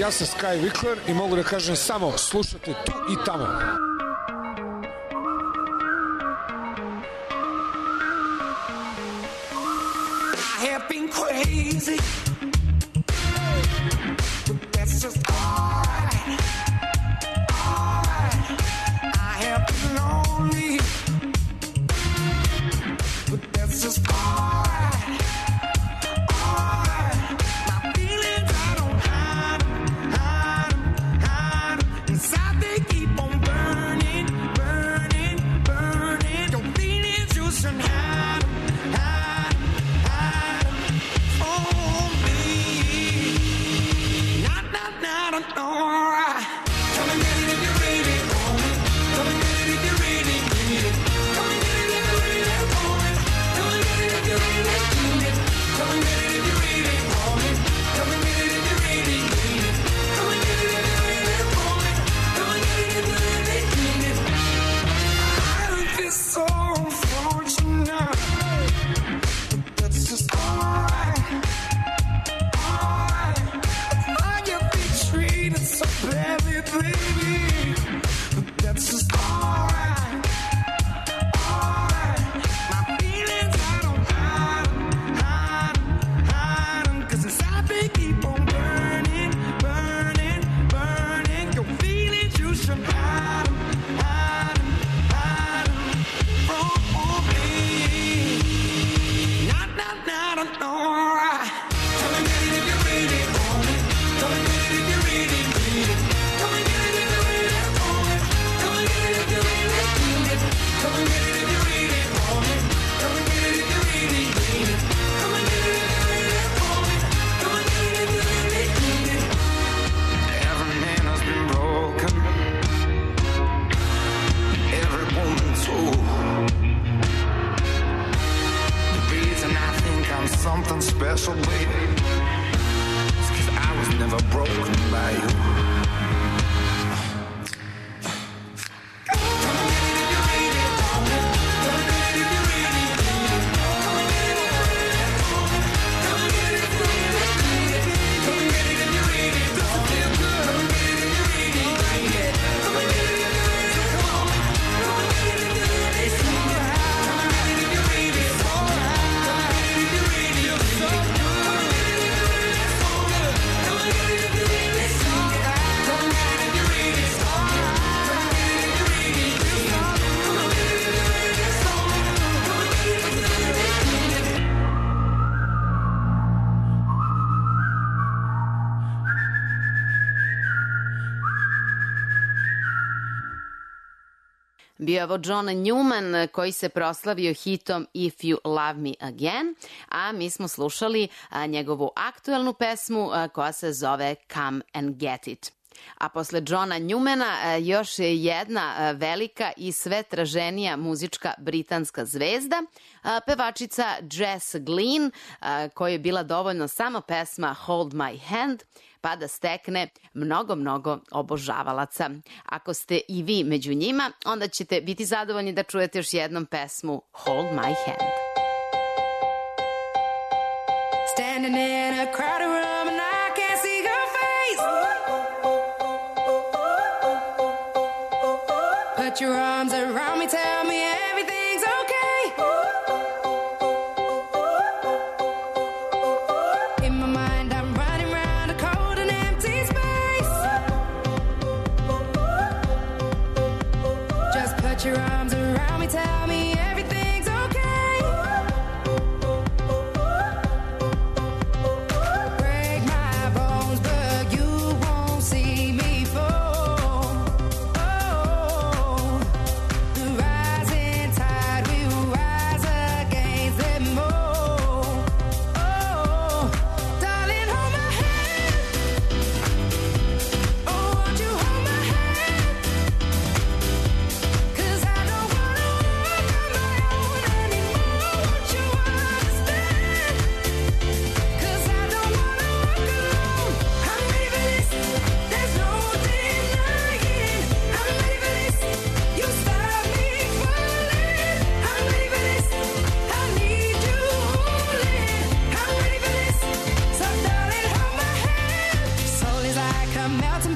Ja sam Sky Wickler i mogu da kažem samo slušate tu i tamo. I have been crazy, but that's just alright. Alright. I have been lonely, but that's just alright. Alright. My feelings I don't hide 'em, hide 'em, hide 'em. Inside they keep on burning, burning, burning. Your feelings you shouldn't hide 'em, hide 'em, hide 'em. Oh me, not, alright. Come and get it if you really want it. Come and get it if you really need it. Come and get it if you really want it. Come and get it if you really need it. Come and get it if you really want it. Come and get it if you really need it. Come and get it if you really want it. Come and get it if you really need it. I would be so fortunate, but that's just alright. Alright. I get be treated so badly, baby, but that's just alright. Alright. My feelings I don't hide 'em, hide 'em, hide 'em. 'Cause inside they keep on burning, burning, burning. Your feelings you should hide 'em, hide 'em, hide 'em from me. Not, alright. Come and get it if you really want it. Come and get it if you really need it. Come and get it if you really want it. Come and get it if you really need it. Come and get it if you really want it. Come and get it if you really need it. Come and get it if you really want it. Come and get it if you really need it. Every man has been broken. Every woman too. The reason I think I'm something special, baby, is 'cause I was never broken by you. Bio je ovo John Newman koji se proslavio hitom If You Love Me Again, a mi smo slušali njegovu aktuelnu pesmu koja se zove Come and Get It. A posle Johna Newmana još jedna velika i sve traženija muzička britanska zvezda, pevačica Jess Glynne, kojoj je bila dovoljno samo pesma Hold My Hand, pa da stekne mnogo, mnogo obožavalaca. Ako ste i vi među njima, onda ćete biti zadovoljni da čujete još jednom pesmu Hold My Hand. Standing in a crowded room and I can't see your face. Put your arms around me, tell me everything's okay. In my mind I'm running round a cold and empty space. Just put your arms around me, tell me everything's okay. Break my bones, but you won't see me fall. Oh, the rising tide will rise against them all. Oh, darling, hold my hand. Oh, won't you hold my hand? 'Cause I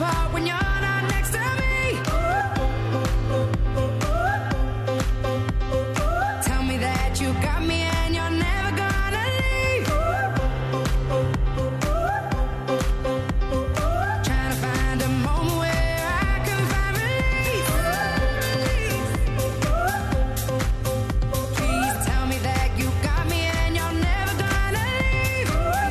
apart when you're not next to me. Tell me that you got me and you're never gonna leave. Trying to find a moment where I can find relief. Please tell me that you got me and you're never gonna leave.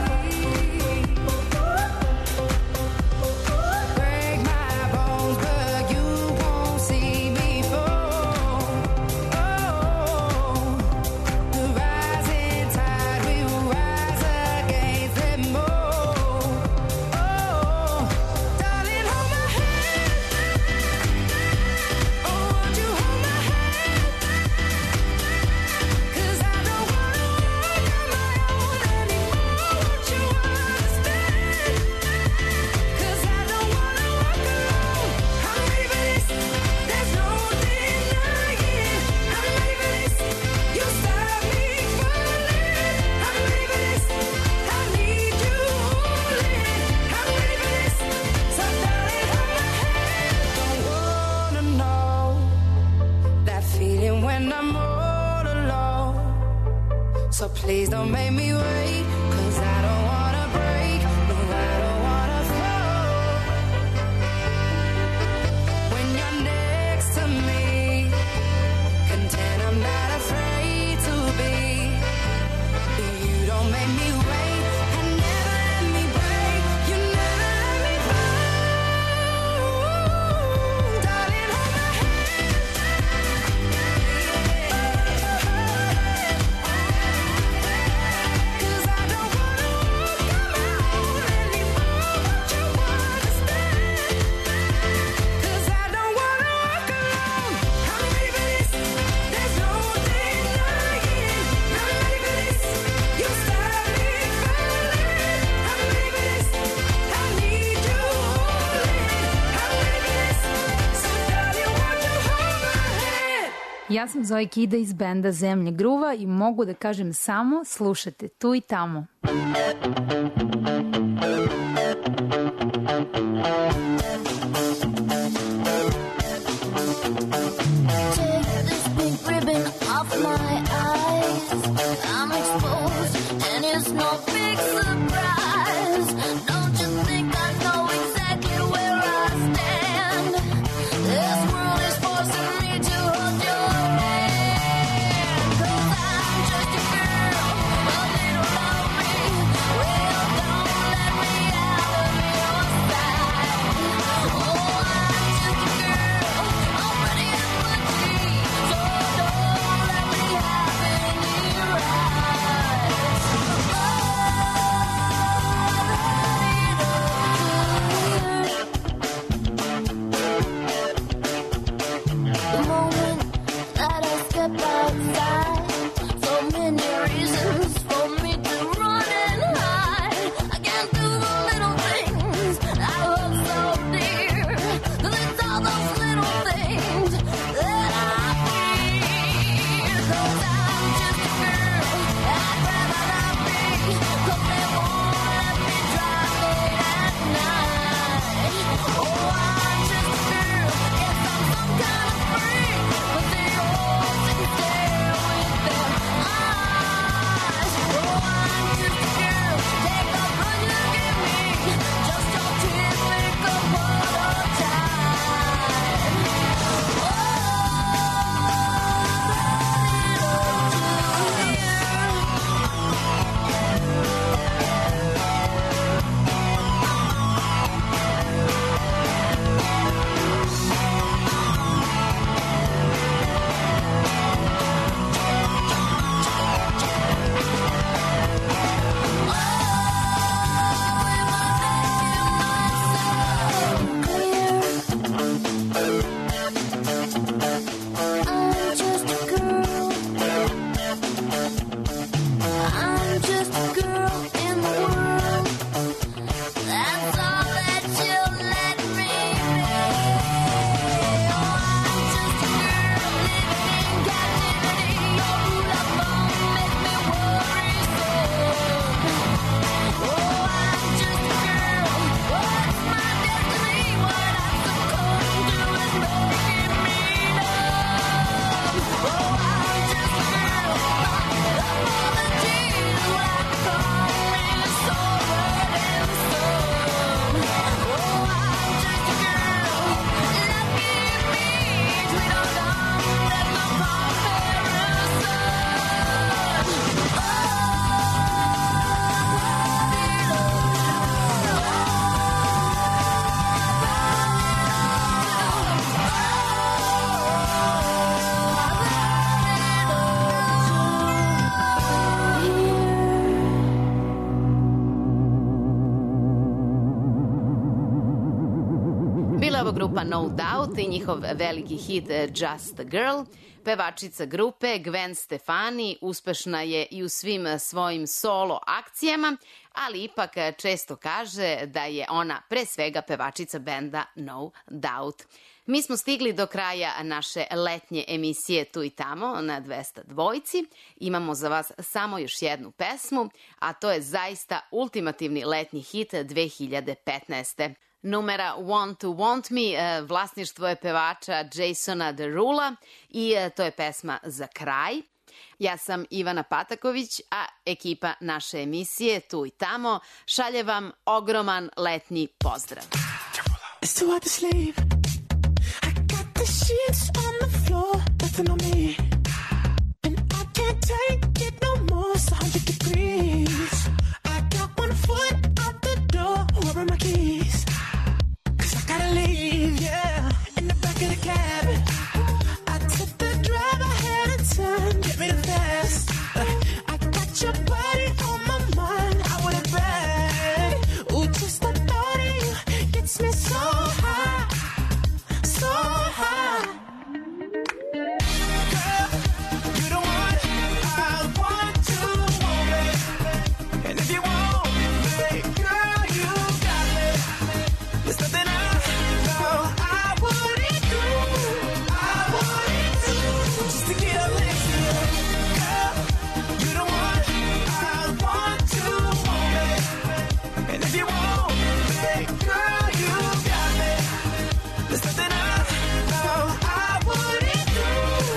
Break my bones, but you won't see me fall. Oh, the rising tide will rise against them all. Oh, darling, hold my hand. Oh, won't you hold my hand? 'Cause I don't wanna walk on my own anymore. Won't you understand? 'Cause I don't wanna walk alone. I'm ready for this. There's no denying. I'm ready for this. You stop me falling. I'm ready for this. I need you holding. I'm ready for this. So darling, hold my hand. Don't wanna know that feeling when I'm all alone. So please don't make me wait, 'cause I don't wanna break, no, I don't wanna fall. When you're next to me, content I'm not afraid to be. You don't make me wait, and never let me break. You never let me fall. Darling, hold my hand. 'Cause I don't wanna walk on my own anymore. Won't you understand? 'Cause I don't wanna walk alone. I'm ready for this. There's no denying. I'm ready for this. You stop me falling. I'm ready for this. I need you holding. I'm ready for this. So darling, won't you hold my hand? Ja sam Zoe Kida iz benda Zemlje gruva i mogu da kažem samo slušate tu i tamo. Take this pink ribbon off my eyes. I'm exposed, and it's no big surprise. Don't you think I know exactly where I stand? This world is forcing me to hold your hand. 'Cause I'm just a girl, a little lonely, way down grupa No Doubt i njihov veliki hit Just a Girl. Pevačica grupe Gwen Stefani uspešna je i u svim svojim solo akcijama, ali ipak često kaže da je ona pre svega pevačica benda No Doubt. Mi smo stigli do kraja naše letnje emisije Tu i tamo na 202. Imamo za vas samo još jednu pesmu, a to je zaista ultimativni letnji hit 2015. Numera Want to Want Me, vlasništvo je pevača Jasona Derula i to je pesma za kraj. Ja sam Ivana Pataković, a ekipa naše emisije Tu i tamo šalje vam ogroman letnji pozdrav. It's too hard to sleep. I got the sheets on the floor, nothing on me. And I can't take it no more, it's 100 degrees. I got one foot out the door, where are my keys? Cause I gotta leave, yeah. In the back of the cab, I took the drive, I had a turn, get me the fast. I got your body on my mind, I want it bad. Ooh, just the thought of you gets me so high, so high. Girl, you the one I want to want me. And if you want me, girl, you got me. There's nothing I know I wouldn't do, just to get up next to you. Girl, you the one I want to want me. And if you want me, girl, you got me. There's nothing I know I wouldn't do,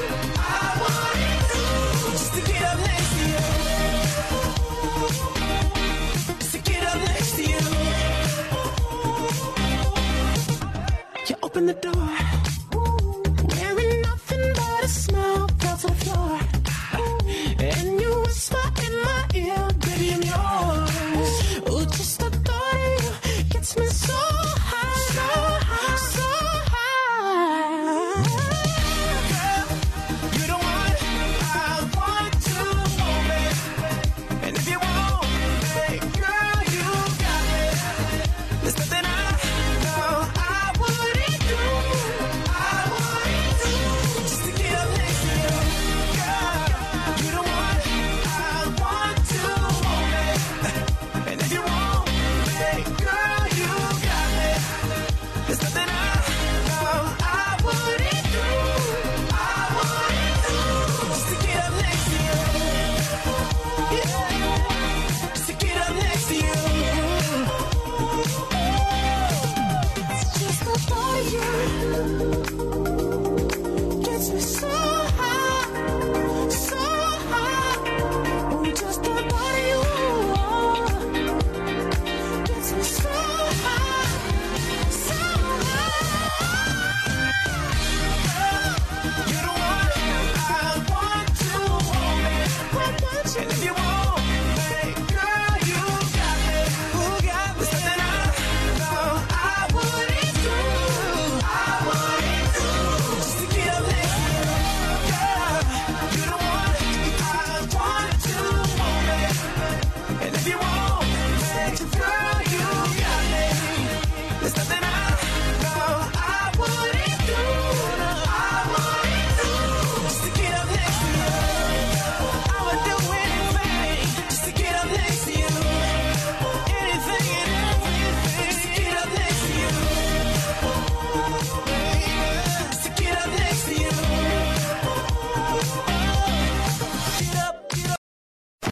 just to get up next to you. Just to get up next to you. You open the door, wearing nothing but a smile, fell to the floor. And you whisper in my ear, baby, I'm yours. Ooh, just the thought of you gets me so high, so high, so high. Girl, you the one I want to want me. And if you want me, girl, you got me. There's nothing I know I wouldn't do, just to get up next to you. Girl, you the one I want to want me. And if you want me, girl, you got me. There's nothing I know I wouldn't do, just to get up next to you. Yeah, just to get up next to you. It's just the thought of you